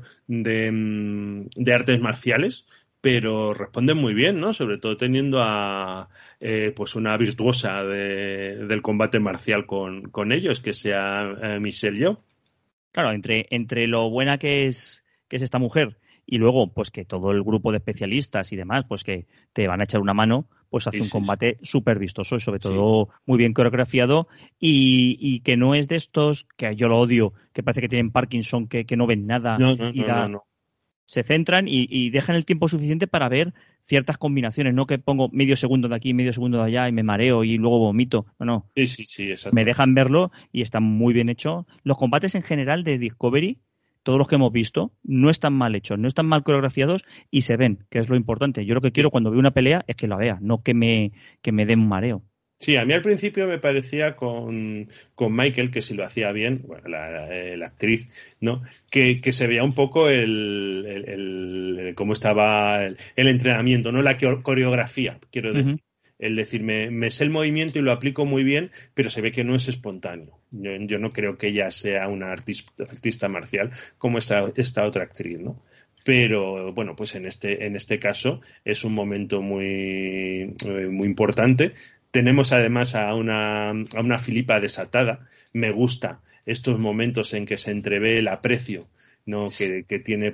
de artes marciales, pero responden muy bien, ¿no? Sobre todo teniendo a pues una virtuosa del combate marcial con ellos, que sea Michelle Yeoh. Claro, entre lo buena que es esta mujer y luego pues que todo el grupo de especialistas y demás pues que te van a echar una mano, pues hace un combate súper vistoso y sobre todo muy bien coreografiado y que no es de estos, que yo lo odio, que parece que tienen Parkinson, que no ven nada. No. Se centran y dejan el tiempo suficiente para ver ciertas combinaciones, no que pongo medio segundo de aquí, medio segundo de allá y me mareo y luego vomito. No. Sí, exacto. Me dejan verlo y está muy bien hecho. Los combates en general de Discovery, todos los que hemos visto, no están mal hechos, no están mal coreografiados y se ven, que es lo importante. Yo lo que quiero cuando veo una pelea es que la vea, no que me den un mareo. Sí, a mí al principio me parecía con Michael, que si lo hacía bien, bueno, la actriz, ¿no? Que se veía un poco cómo estaba el entrenamiento, no la coreografía, quiero decir. Uh-huh. El decir, me sé el movimiento y lo aplico muy bien, pero se ve que no es espontáneo. Yo no creo que ella sea una artista marcial como esta otra actriz, ¿no? Pero bueno, pues en este caso es un momento muy importante. Tenemos además a una Filipa desatada. Me gusta estos momentos en que se entrevé el aprecio, ¿no? que tiene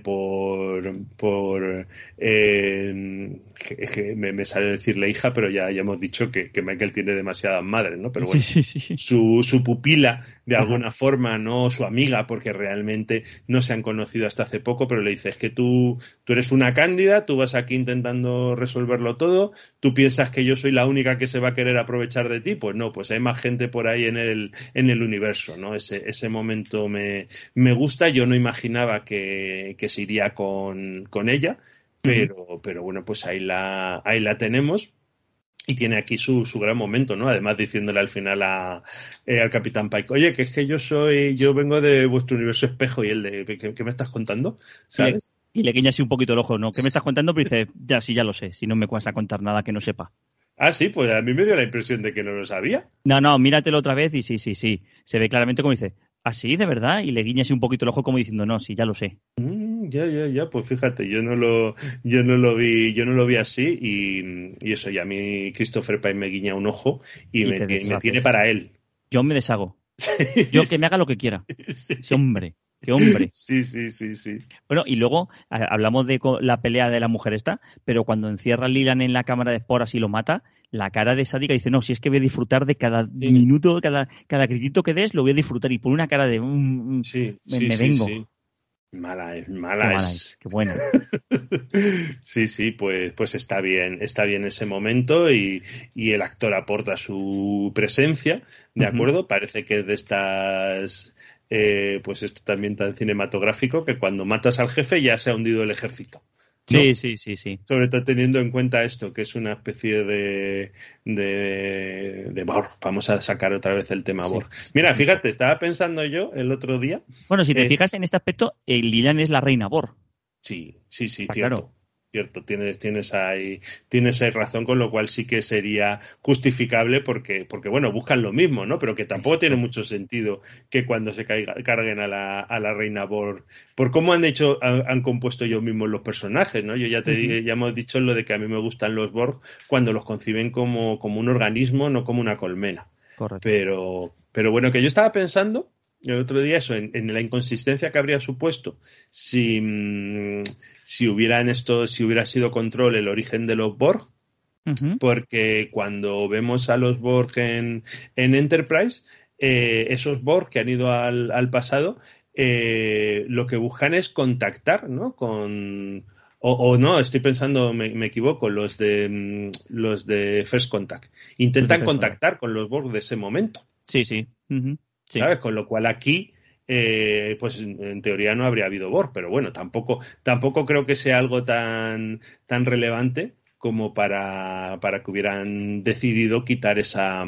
me sale decirle hija, pero ya hemos dicho que Michael tiene demasiadas madres, ¿no? Pero bueno, sí. Su pupila, de alguna forma, no su amiga, porque realmente no se han conocido hasta hace poco, pero le dice, es que tú eres una cándida, tú vas aquí intentando resolverlo todo, tú piensas que yo soy la única que se va a querer aprovechar de ti, pues no, pues hay más gente por ahí en el universo, ¿no? Ese momento me gusta. Yo no imaginaba que se iría con ella, pero bueno, pues ahí la tenemos y tiene aquí su gran momento, ¿no? Además diciéndole al final al Capitán Pike, oye, que es que yo vengo de vuestro universo espejo, y él de, ¿qué me estás contando? ¿Sabes? Y le guiña así un poquito el ojo, ¿no? ¿Qué me estás contando? Pero dice, ya lo sé, si no me vas a contar nada que no sepa. Ah, sí, pues a mí me dio la impresión de que no lo sabía. No, míratelo otra vez y sí. Se ve claramente como dice, ¿ah, sí, de verdad? Y le guiña así un poquito el ojo como diciendo, no, sí, ya lo sé. Ya, pues fíjate, yo no lo vi así y eso, y a mí Christopher Pike me guiña un ojo y me tiene para él. Yo me deshago. Yo que me haga lo que quiera. Sí. Ese hombre. ¡Qué hombre! Sí. Bueno, y luego hablamos de la pelea de la mujer esta, pero cuando encierra a Leland en la cámara de esporas y lo mata, la cara de sádica dice, no, si es que voy a disfrutar de cada minuto, cada gritito que des, lo voy a disfrutar. Y por una cara de... me vengo. Sí. Mala es. Qué bueno. Sí, pues está bien ese momento y el actor aporta su presencia, ¿de acuerdo? Parece que es de estas... pues esto también tan cinematográfico, que cuando matas al jefe ya se ha hundido el ejército, ¿no? Sí. Sobre todo teniendo en cuenta esto, que es una especie de Borg. Vamos a sacar otra vez el tema Borg. Mira, fíjate, estaba pensando yo el otro día... Bueno, si te fijas en este aspecto, Leland es la reina Borg. Sí, cierto. Claro. Cierto, tienes ahí razón, con lo cual sí que sería justificable porque bueno, buscan lo mismo, ¿no? Pero que tampoco tiene mucho sentido que cuando se carguen a la reina Borg, por cómo han compuesto ellos mismos los personajes, ¿no? Yo ya ya hemos dicho lo de que a mí me gustan los Borg cuando los conciben como un organismo, no como una colmena. Correcto. Pero bueno, que yo estaba pensando el otro día eso, en la inconsistencia que habría supuesto si hubiera sido Control el origen de los Borg, porque cuando vemos a los Borg en Enterprise, esos Borg que han ido al pasado, lo que buscan es contactar, ¿no? O no, estoy pensando, me equivoco, los de First Contact. Intentan contactar con los Borg de ese momento. Sí. Sí. ¿Sabes? Con lo cual aquí, pues en teoría no habría habido Borg, pero bueno, tampoco creo que sea algo tan relevante como para que hubieran decidido quitar esa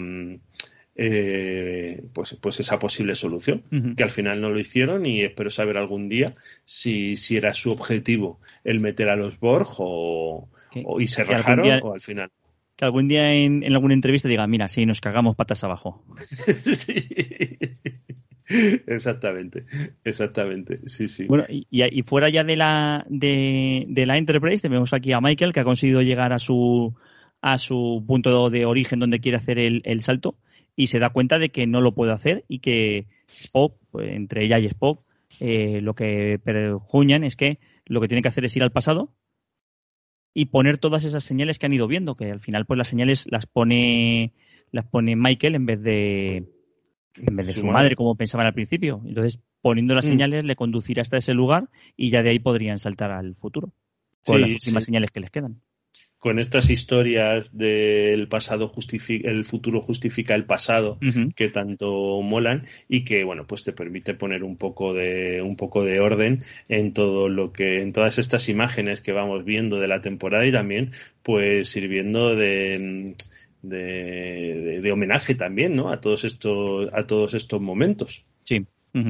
pues esa posible solución, que al final no lo hicieron, y espero saber algún día si era su objetivo el meter a los Borg y se rajaron o al final. Que algún día en alguna entrevista diga, mira, sí, nos cagamos patas abajo. Sí. Exactamente, sí. Bueno, y fuera ya de la Enterprise, tenemos aquí a Michael, que ha conseguido llegar a su punto de origen donde quiere hacer el salto, y se da cuenta de que no lo puede hacer y que Spock, pues, entre ella y Spock, lo que perjuñan es que lo que tiene que hacer es ir al pasado y poner todas esas señales que han ido viendo, que al final pues las señales las pone Michael en vez de su madre, como pensaban al principio. Entonces, poniendo las señales, le conducirá hasta ese lugar y ya de ahí podrían saltar al futuro, con las últimas señales que les quedan. Con estas historias del pasado el futuro justifica el pasado, que tanto molan y que, bueno, pues te permite poner un poco de orden en todas estas imágenes que vamos viendo de la temporada y también, pues, sirviendo de homenaje también, ¿no? A todos estos momentos. Sí.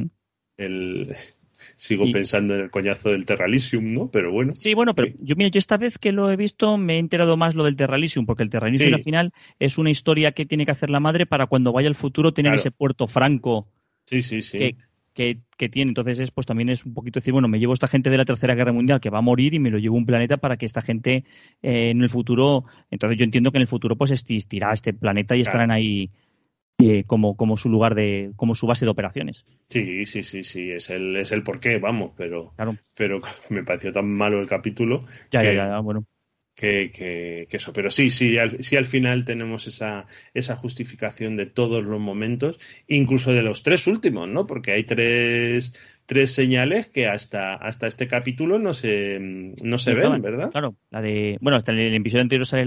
Sigo pensando en el coñazo del Terralisium, ¿no? Pero bueno. Sí, bueno, pero yo esta vez que lo he visto me he enterado más lo del Terralisium, porque el Terralisium al final es una historia que tiene que hacer la madre para cuando vaya al futuro tener ese puerto franco. Sí. Que tiene. Entonces también es un poquito decir, bueno, me llevo esta gente de la Tercera Guerra Mundial que va a morir y me lo llevo a un planeta para que esta gente en el futuro, entonces yo entiendo que en el futuro pues existirá este planeta y estarán ahí como su lugar como su base de operaciones. Sí, es el porqué, vamos, pero me pareció tan malo el capítulo bueno. Que eso, pero sí al final tenemos esa justificación de todos los momentos, incluso de los 3 últimos, ¿no? Porque hay tres señales que hasta este capítulo no se ven, ¿verdad? Claro, hasta el episodio anterior sale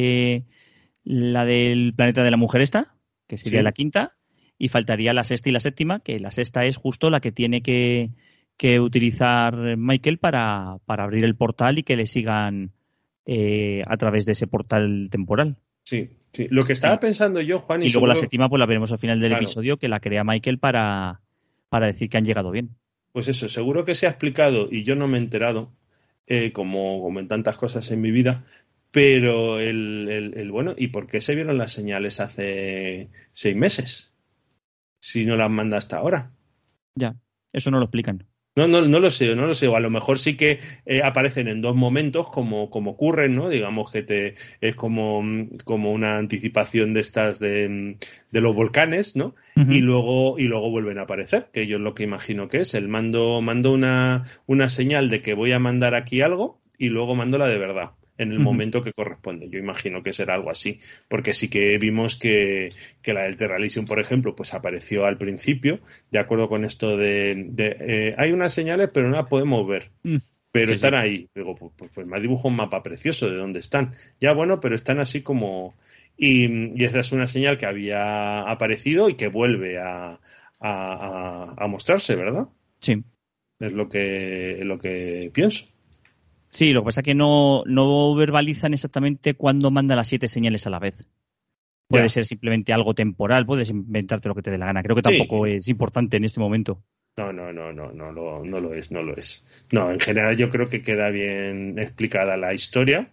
la del planeta de la mujer que sería la quinta, y faltaría la sexta y la séptima, que la sexta es justo la que tiene que utilizar Michael para abrir el portal y que le sigan a través de ese portal temporal. Sí. Lo que estaba pensando yo, Juan... Y luego la séptima pues la veremos al final del episodio, que la crea Michael para decir que han llegado bien. Pues eso, seguro que se ha explicado y yo no me he enterado, como en tantas cosas en mi vida, pero bueno, ¿y por qué se vieron las señales hace 6 meses? Si no las manda hasta ahora. Ya, eso no lo explican. No lo sé. O a lo mejor sí que aparecen en 2 momentos, como ocurren, ¿no? Digamos que es como una anticipación de estas de los volcanes, ¿no? Y luego vuelven a aparecer, que yo es lo que imagino que es. Mando una señal de que voy a mandar aquí algo y luego mando la de verdad en el momento que corresponde. Yo imagino que será algo así, porque sí que vimos que la del Terralisium, por ejemplo, pues apareció al principio, de acuerdo con esto de hay unas señales pero no las podemos ver, pero están ahí. Digo, pues me ha dibujado un mapa precioso de dónde están. Ya bueno, pero están así como... Y esa es una señal que había aparecido y que vuelve a mostrarse, ¿verdad? Sí. Es lo que pienso. Sí, lo que pasa es que no verbalizan exactamente cuándo manda las 7 señales a la vez. Puede ser simplemente algo temporal, puedes inventarte lo que te dé la gana. Creo que tampoco es importante en este momento. No lo es. No, en general yo creo que queda bien explicada la historia.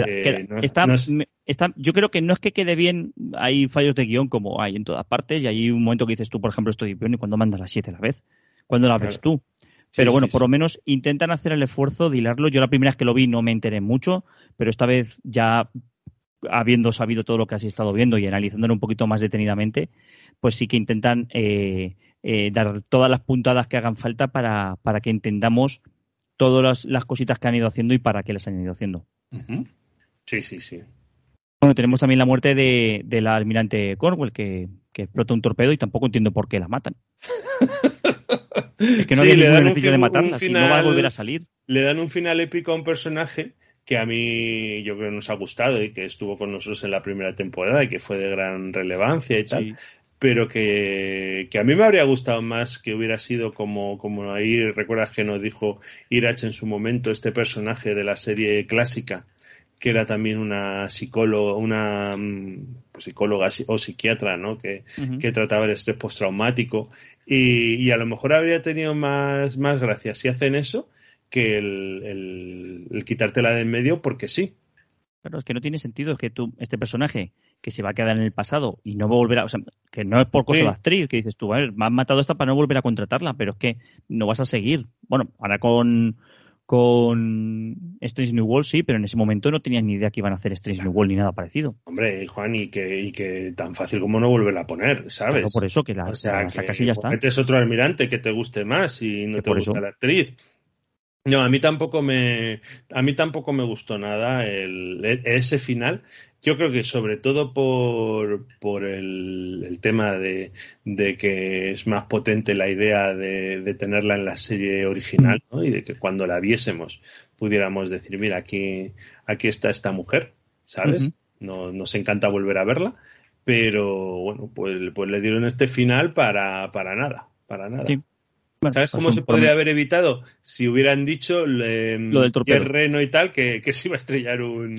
Yo creo que no es que quede bien, hay fallos de guión como hay en todas partes, y hay un momento que dices tú, por ejemplo, estoy bien, ¿y cuándo manda las 7 a la vez? ¿Cuándo las ves tú? Pero por lo menos intentan hacer el esfuerzo de hilarlo. Yo la primera vez que lo vi no me enteré mucho, pero esta vez ya habiendo sabido todo lo que has estado viendo y analizándolo un poquito más detenidamente, pues sí que intentan dar todas las puntadas que hagan falta para que entendamos todas las cositas que han ido haciendo y para qué las han ido haciendo. Sí. Bueno, tenemos también la muerte de la almirante Cornwell, que explota un torpedo y tampoco entiendo por qué la matan. Es que no había ningún beneficio de matarla, si no va a volver a salir. Le dan un final épico a un personaje que a mí yo creo que nos ha gustado y que estuvo con nosotros en la primera temporada y que fue de gran relevancia y tal, pero que a mí me habría gustado más que hubiera sido como ahí, recuerdas que nos dijo Irach en su momento, este personaje de la serie clásica, que era también una psicóloga o psiquiatra, ¿no? Que trataba el estrés postraumático y a lo mejor habría tenido más gracia si hacen eso que el quitártela de en medio porque sí. Pero es que no tiene sentido, es que este personaje que se va a quedar en el pasado y no va a volver a... O sea, que no es por cosa de actriz, que dices tú, a ver, me han matado esta para no volver a contratarla, pero es que no vas a seguir. Bueno, ahora con Strange New World sí, pero en ese momento no tenías ni idea que iban a hacer Strange New World ni nada parecido. Hombre, Juan, y que tan fácil como no volverla a poner, ¿sabes? Claro, por eso que la sacas y ya está. Metes otro almirante que te guste más y no te gusta la actriz. No, a mí tampoco me gustó nada ese final. Yo creo que sobre todo por el tema de que es más potente la idea de tenerla en la serie original, ¿no? Y de que cuando la viésemos pudiéramos decir, mira, aquí está esta mujer, ¿sabes? Nos encanta volver a verla, pero bueno, pues le dieron este final para nada. Sí. Bueno, ¿sabes cómo se podría haber evitado? Si hubieran dicho lo del torpedo. Reno y tal, que se iba a estrellar un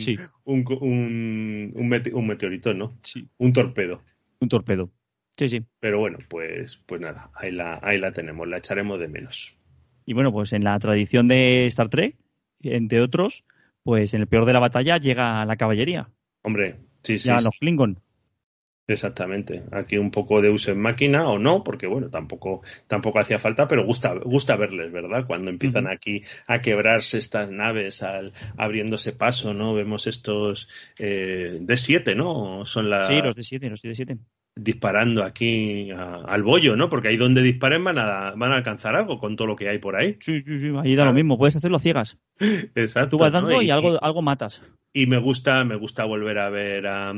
meteorito, ¿no? Sí. Un torpedo. Un torpedo. Sí. Pero bueno, pues nada, ahí la tenemos, la echaremos de menos. Y bueno, pues en la tradición de Star Trek, entre otros, pues en el peor de la batalla llega la caballería. Hombre, sí. Ya los Klingon. Exactamente. Aquí un poco de uso en máquina o no, porque bueno, tampoco hacía falta, pero gusta verles, ¿verdad? Cuando empiezan aquí a quebrarse estas naves, abriéndose paso, ¿no? Vemos estos D7, ¿no? Son Sí, los D7. Disparando aquí al bollo, ¿no? Porque ahí donde disparen van a alcanzar algo con todo lo que hay por ahí. Sí, ahí da lo mismo, puedes hacerlo a ciegas. Exacto. Tú vas dando, ¿no? y algo matas. Y me gusta volver a ver a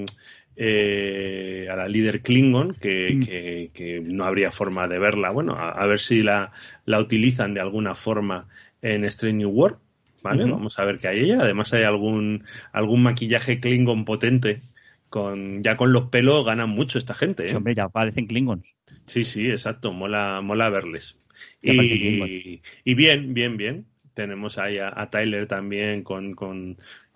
la líder Klingon, que no habría forma de verla. Bueno, a ver si la utilizan de alguna forma en Strange New World, ¿vale? Vamos a ver qué hay ella. Además hay algún maquillaje Klingon potente. Ya con los pelos ganan mucho esta gente, ¿eh? Sí, hombre, ya parecen Klingons. Sí, exacto. Mola verles. Y bien. Tenemos ahí a Tyler también con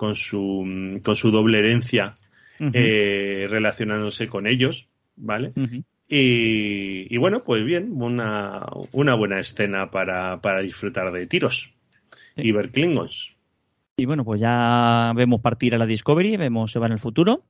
su doble herencia, relacionándose con ellos, ¿vale? Y bueno, pues bien, una buena escena para disfrutar de tiros y ver Klingons. Y bueno, pues ya vemos partir a la Discovery, se va en el futuro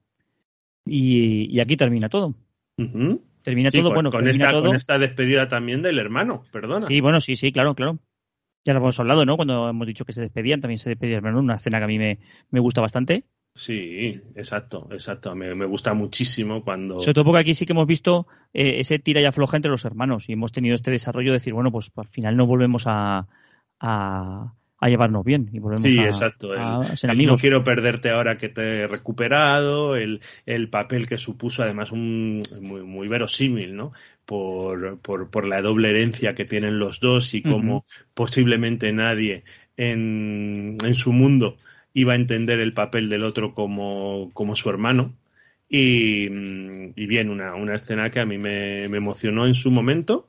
y aquí termina todo. Termina todo, con esta despedida también del hermano, perdona. Sí, bueno, sí, claro. Ya lo hemos hablado, ¿no? Cuando hemos dicho que se despedían, también se despedía el hermano, una escena que a mí me gusta bastante. Sí, exacto. Me gusta muchísimo cuando... Sobre todo porque aquí sí que hemos visto ese tira y afloja entre los hermanos y hemos tenido este desarrollo de decir, bueno, pues al final nos volvemos a llevarnos bien y volvemos a ser amigos. No quiero perderte ahora que te he recuperado, el papel que supuso, además muy, muy verosímil, ¿no? Por la doble herencia que tienen los dos y cómo posiblemente nadie en su mundo iba a entender el papel del otro como su hermano. Y bien, una escena que a mí me emocionó en su momento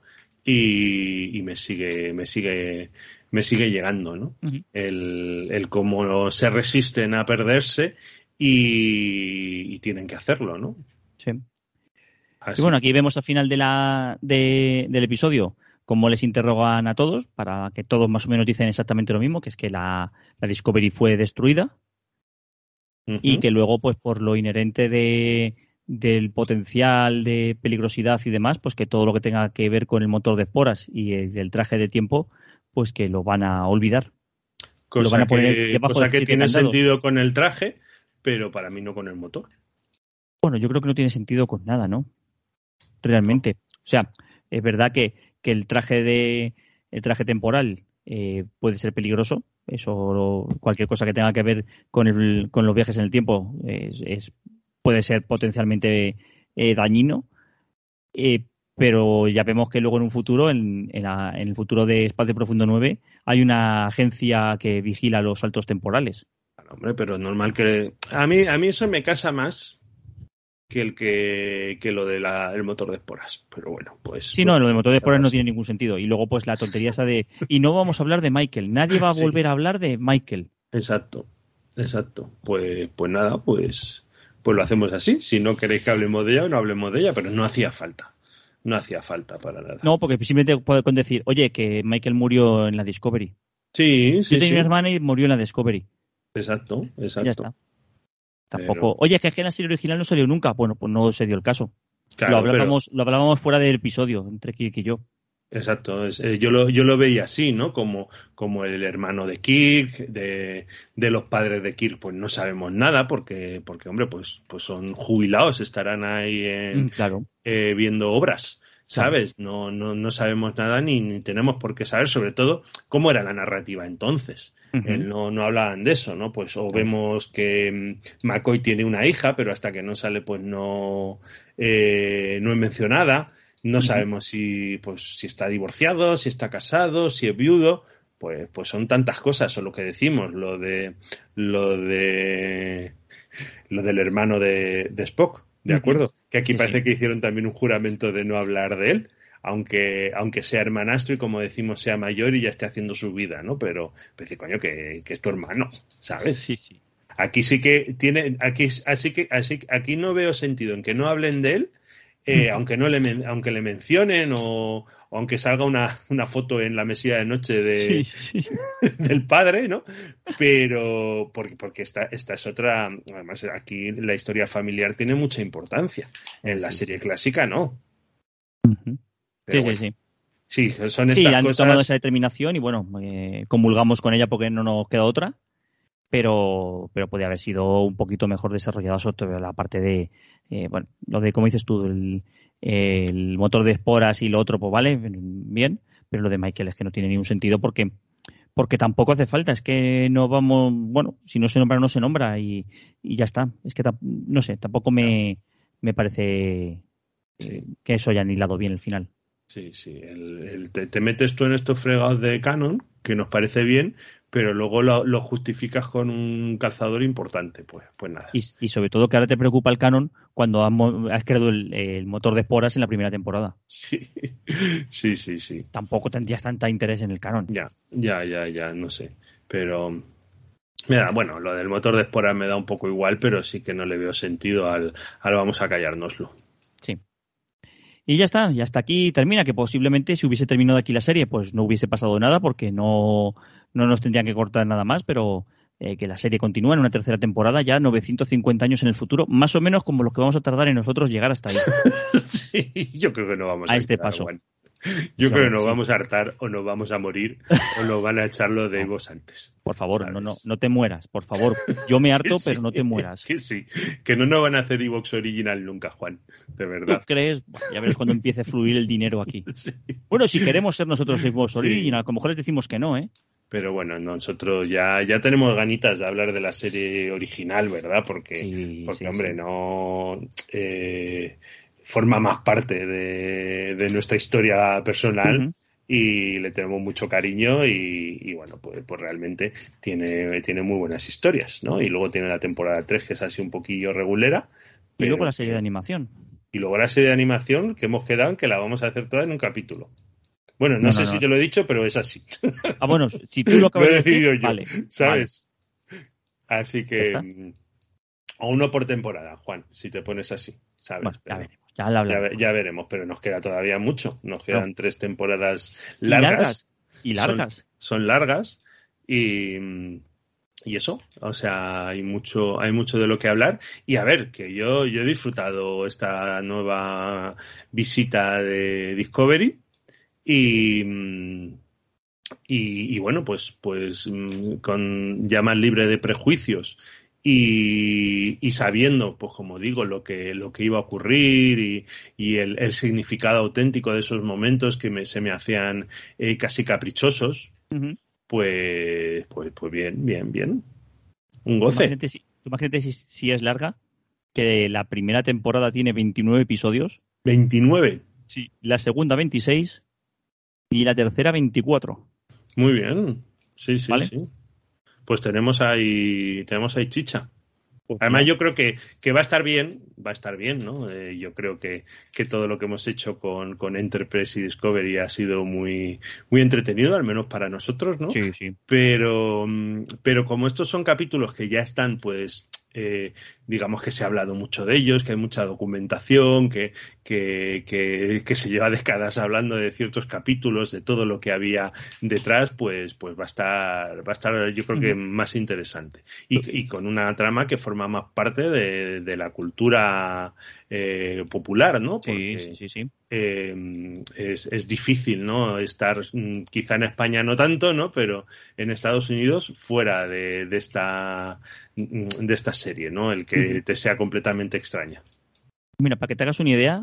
y me sigue llegando, ¿no? El cómo se resisten a perderse y tienen que hacerlo, ¿no? Sí. Y bueno, aquí vemos al final del episodio cómo les interrogan a todos, para que todos más o menos dicen exactamente lo mismo, que es que la Discovery fue destruida y que luego, pues por lo inherente del potencial de peligrosidad y demás, pues que todo lo que tenga que ver con el motor de esporas y el traje de tiempo, pues que lo van a olvidar. Lo van a poner debajo de que tiene candados. Sentido con el traje, pero para mí no con el motor. Bueno, yo creo que no tiene sentido con nada, ¿no? Realmente. No. O sea, es verdad que el traje temporal puede ser peligroso. Eso, cualquier cosa que tenga que ver con los viajes en el tiempo puede ser potencialmente dañino. Pero ya vemos que luego en un futuro, en el futuro de Espacio Profundo 9, hay una agencia que vigila los saltos temporales. Bueno, hombre, pero es normal que... A mí eso me casa más que lo del motor de esporas. Pero bueno, pues... Sí, no, lo del motor de esporas no tiene ningún sentido. Y luego pues la tontería esa de... Y no vamos a hablar de Michael. Nadie va a volver a hablar de Michael. Exacto. Pues nada, pues lo hacemos así. Si no queréis que hablemos de ella, no hablemos de ella, pero no hacía falta. No hacía falta para nada. No, porque simplemente puedo decir, oye, que Michael murió en la Discovery. Sí. Yo tenía una hermana y murió en la Discovery. Exacto. Ya está. Tampoco. Oye, es que en la serie original no salió nunca. Bueno, pues no se dio el caso. Claro, lo hablábamos fuera del episodio, entre Kirk y yo. Exacto. Yo lo veía así, ¿no? Como el hermano de Kirk, de los padres de Kirk, pues no sabemos nada porque hombre, pues son jubilados, estarán ahí viendo obras. ¿sabes? No sabemos nada ni tenemos por qué saber, sobre todo, cómo era la narrativa entonces. No hablaban de eso, ¿no? Pues o vemos que McCoy tiene una hija, pero hasta que no sale, pues no es mencionada. No sabemos si está divorciado, si está casado, si es viudo. Pues son tantas cosas, o lo que decimos, lo del hermano de Spock, ¿de acuerdo? Que aquí parece que hicieron también un juramento de no hablar de él, aunque sea hermanastro y, como decimos, sea mayor y ya esté haciendo su vida, ¿no? Pero dice, coño, que es tu hermano, ¿sabes? Sí. Aquí sí que tiene, aquí no veo sentido en que no hablen de él, aunque le mencionen o aunque salga una foto en la mesilla de noche del padre, ¿no? Pero porque esta es otra, además aquí la historia familiar tiene mucha importancia. En la serie clásica no. Sí. Sí, son estas han cosas. tomado esa determinación y bueno, comulgamos con ella porque no nos queda otra. Pero podría haber sido un poquito mejor desarrollado, sobre todo la parte de, lo de, como dices tú, el motor de esporas y lo otro, pues vale, bien, pero lo de Michael es que no tiene ningún sentido porque tampoco hace falta, es que no vamos, bueno, si no se nombra, no se nombra y ya está. Es que, no sé, tampoco me parece que eso haya hilado bien el final. Sí, te metes tú en estos fregados de canon, que nos parece bien, pero luego lo justificas con un calzador importante, pues nada. Y sobre todo que ahora te preocupa el canon cuando has creado el motor de esporas en la primera temporada. Sí. Tampoco tendrías tanta interés en el canon. Ya, no sé. Pero, mira, bueno, lo del motor de esporas me da un poco igual, pero sí que no le veo sentido al vamos a callárnoslo. Sí. Y ya está, y hasta aquí termina, que posiblemente si hubiese terminado aquí la serie, pues no hubiese pasado nada porque no nos tendrían que cortar nada más, pero que la serie continúa en una tercera temporada ya 950 años en el futuro, más o menos como los que vamos a tardar en nosotros llegar hasta ahí. Sí, yo creo que no vamos a este paso. Bueno. Yo creo que nos vamos a hartar o nos vamos a morir o nos van a echar los de vos antes. Por favor, no te mueras, por favor. Yo me harto, pero no te mueras. Que sí, que no nos van a hacer Evox Original nunca, Juan, de verdad. ¿Tú crees? Bueno, ya verás cuando empiece a fluir el dinero aquí. Sí. Bueno, si queremos ser nosotros Evox Original, a lo mejor les decimos que no, ¿eh? Pero bueno, nosotros ya tenemos ganitas de hablar de la serie original, ¿verdad? Porque hombre, no... forma más parte de nuestra historia personal y le tenemos mucho cariño y bueno, pues realmente tiene muy buenas historias, ¿no? Y luego tiene la temporada 3 que es así un poquillo regulera. Y luego la serie de animación. Y luego la serie de animación que hemos quedado en que la vamos a hacer toda en un capítulo. Bueno, no sé si te lo he dicho, pero es así. Ah, bueno, si tú lo acabas de decir, yo, vale. ¿Sabes? Vale. Así que... O uno por temporada, Juan, si te pones así, ¿sabes? Bueno, ya veremos. Ya veremos, pero nos queda todavía mucho. Nos quedan 3 temporadas largas. Y largas. Son largas y eso, o sea, hay mucho de lo que hablar. Y a ver, que yo he disfrutado esta nueva visita de Discovery y bueno, pues con ya más libre de prejuicios y sabiendo, pues como digo, lo que iba a ocurrir y el significado auténtico de esos momentos que se me hacían casi caprichosos, pues bien. Un goce. Imagínate si es larga, que la primera temporada tiene 29 episodios. 29. Sí. La segunda 26 y la tercera 24. Muy bien. Sí. ¿Vale? Sí. Pues tenemos ahí chicha. Pues además, no. yo creo que va a estar bien, ¿no? Yo creo que todo lo que hemos hecho con Enterprise y Discovery ha sido muy, muy entretenido, al menos para nosotros, ¿no? Sí. Pero como estos son capítulos que ya están, pues, digamos que se ha hablado mucho de ellos, que hay mucha documentación, que se lleva décadas hablando de ciertos capítulos, de todo lo que había detrás, pues va a estar yo creo que más interesante. Y con una trama que forma más parte de la cultura popular, ¿no? Porque sí. Es difícil, ¿no? Estar quizá en España no tanto, ¿no? Pero en Estados Unidos fuera de esta serie, ¿no? El que te sea completamente extraña. Mira, para que te hagas una idea,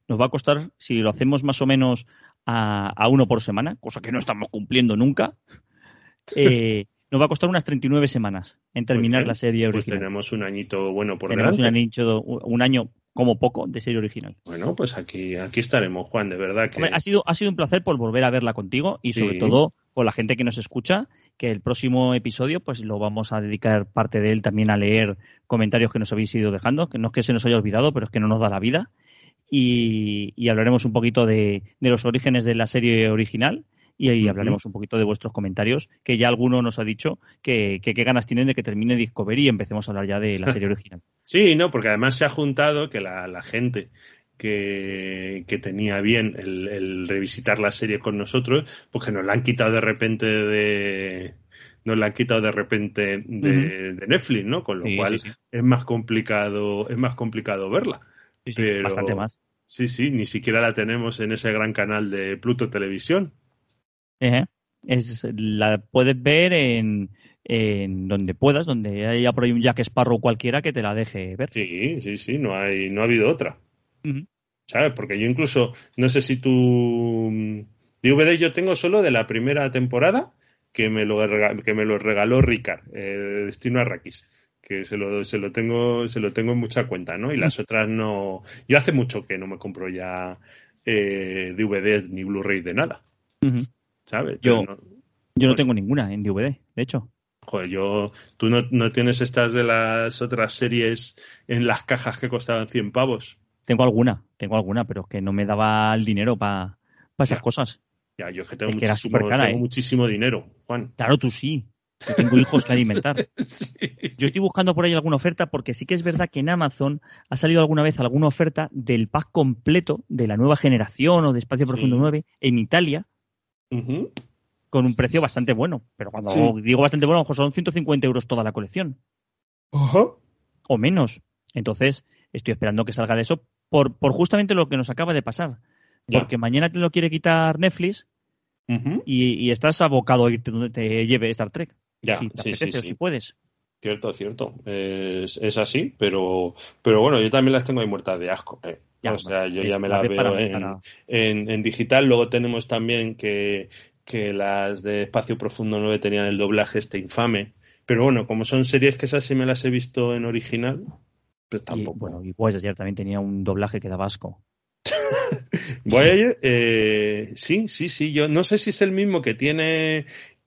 nos va a costar, si lo hacemos más o menos a uno por semana, cosa que no estamos cumpliendo nunca, nos va a costar unas 39 semanas en terminar la serie original. Pues tenemos un añito bueno por delante. Tenemos un año como poco de serie original. Bueno, pues aquí estaremos, Juan, de verdad que... Hombre, ha sido un placer por volver a verla contigo y sobre todo con la gente que nos escucha, que el próximo episodio pues lo vamos a dedicar parte de él también a leer comentarios que nos habéis ido dejando, que no es que se nos haya olvidado, pero es que no nos da la vida. Y hablaremos un poquito de los orígenes de la serie original y ahí hablaremos un poquito de vuestros comentarios, que ya alguno nos ha dicho que qué ganas tienen de que termine Discovery y empecemos a hablar ya de la serie original. Sí, no, porque además se ha juntado que la gente que tenía bien el revisitar la serie con nosotros, porque nos la han quitado de repente de Netflix, ¿no? Con lo cual es más complicado verla. Sí, pero, bastante más. Sí, ni siquiera la tenemos en ese gran canal de Pluto Televisión. La puedes ver en donde puedas, donde haya por ahí un Jack Sparrow cualquiera que te la deje ver. Sí, no ha habido otra. ¿Sabes? Porque yo incluso, no sé si tú... DVD yo tengo solo de la primera temporada que me lo regaló Ricard, Destino Arrakis, que se lo tengo en mucha cuenta, ¿no? Y las otras no... Yo hace mucho que no me compro ya DVD ni Blu-ray de nada. ¿Sabes? Yo no tengo ninguna en DVD, de hecho. Joder, tú no tienes estas de las otras series en las cajas que costaban 100 pavos. Tengo alguna, pero es que no me daba el dinero para esas cosas. Ya, yo es que tengo muchísimo dinero, Juan. Claro, tú sí. Yo tengo hijos que alimentar. Sí. Yo estoy buscando por ahí alguna oferta porque sí que es verdad que en Amazon ha salido alguna vez alguna oferta del pack completo de la nueva generación o de Espacio Profundo 9 en Italia. Con un precio bastante bueno, pero cuando digo bastante bueno, son 150 euros toda la colección. O menos. Entonces, estoy esperando que salga de eso por justamente lo que nos acaba de pasar. Porque mañana te lo quiere quitar Netflix y estás abocado a irte donde te lleve Star Trek. Si te apetece o si puedes. Cierto. Es así, pero bueno, yo también las tengo ahí muertas de asco. O sea, yo ya me las veo en digital. Luego tenemos también que las de Espacio Profundo 9 tenían el doblaje infame. Pero bueno, como son series que esas sí me las he visto en original, pues tampoco. Y Voyager también tenía un doblaje que daba asco. Voyager, sí. Yo no sé si es el mismo que tiene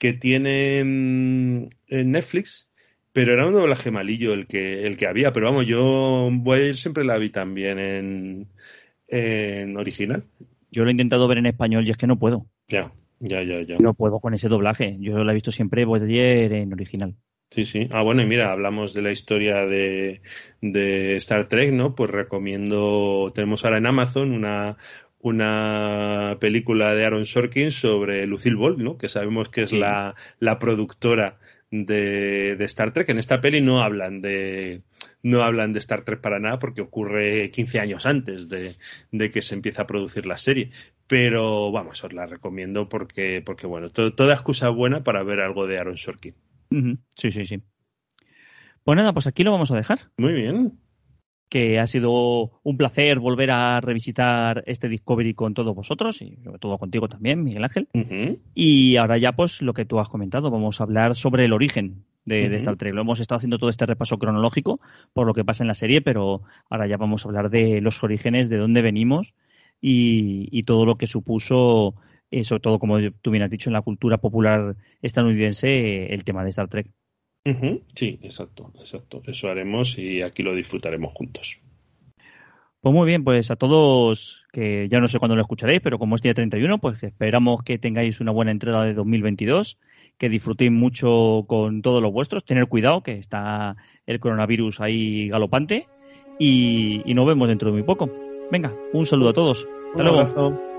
en Netflix, pero era un doblaje malillo el que había. Pero vamos, yo Voyager siempre la vi también en original. Yo lo he intentado ver en español y es que no puedo. Ya. No puedo con ese doblaje. Yo lo he visto siempre Voyager en original. Sí. Bueno, y mira, hablamos de la historia de Star Trek, ¿no? Pues recomiendo, tenemos ahora en Amazon una película de Aaron Sorkin sobre Lucille Ball, ¿no? Que sabemos que es la productora de Star Trek. En esta peli no hablan de Star Trek para nada porque ocurre 15 años antes de que se empiece a producir la serie. Pero vamos, os la recomiendo porque bueno, toda excusa buena para ver algo de Aaron Sorkin. Sí. Pues nada, pues aquí lo vamos a dejar. Muy bien. Que ha sido un placer volver a revisitar este Discovery con todos vosotros y sobre todo contigo también, Miguel Ángel. Y ahora ya pues lo que tú has comentado, vamos a hablar sobre el origen de Star Trek. Lo hemos estado haciendo todo este repaso cronológico por lo que pasa en la serie, pero ahora ya vamos a hablar de los orígenes, de dónde venimos y todo lo que supuso, sobre todo como tú bien has dicho, en la cultura popular estadounidense, el tema de Star Trek. Sí, exacto. Eso haremos y aquí lo disfrutaremos juntos. Pues muy bien, pues a todos, que ya no sé cuándo lo escucharéis, pero como es día 31, pues esperamos que tengáis una buena entrada de 2022, que disfrutéis mucho con todos los vuestros, tener cuidado, que está el coronavirus ahí galopante, y nos vemos dentro de muy poco. Venga, un saludo a todos. Hasta luego. Abrazo.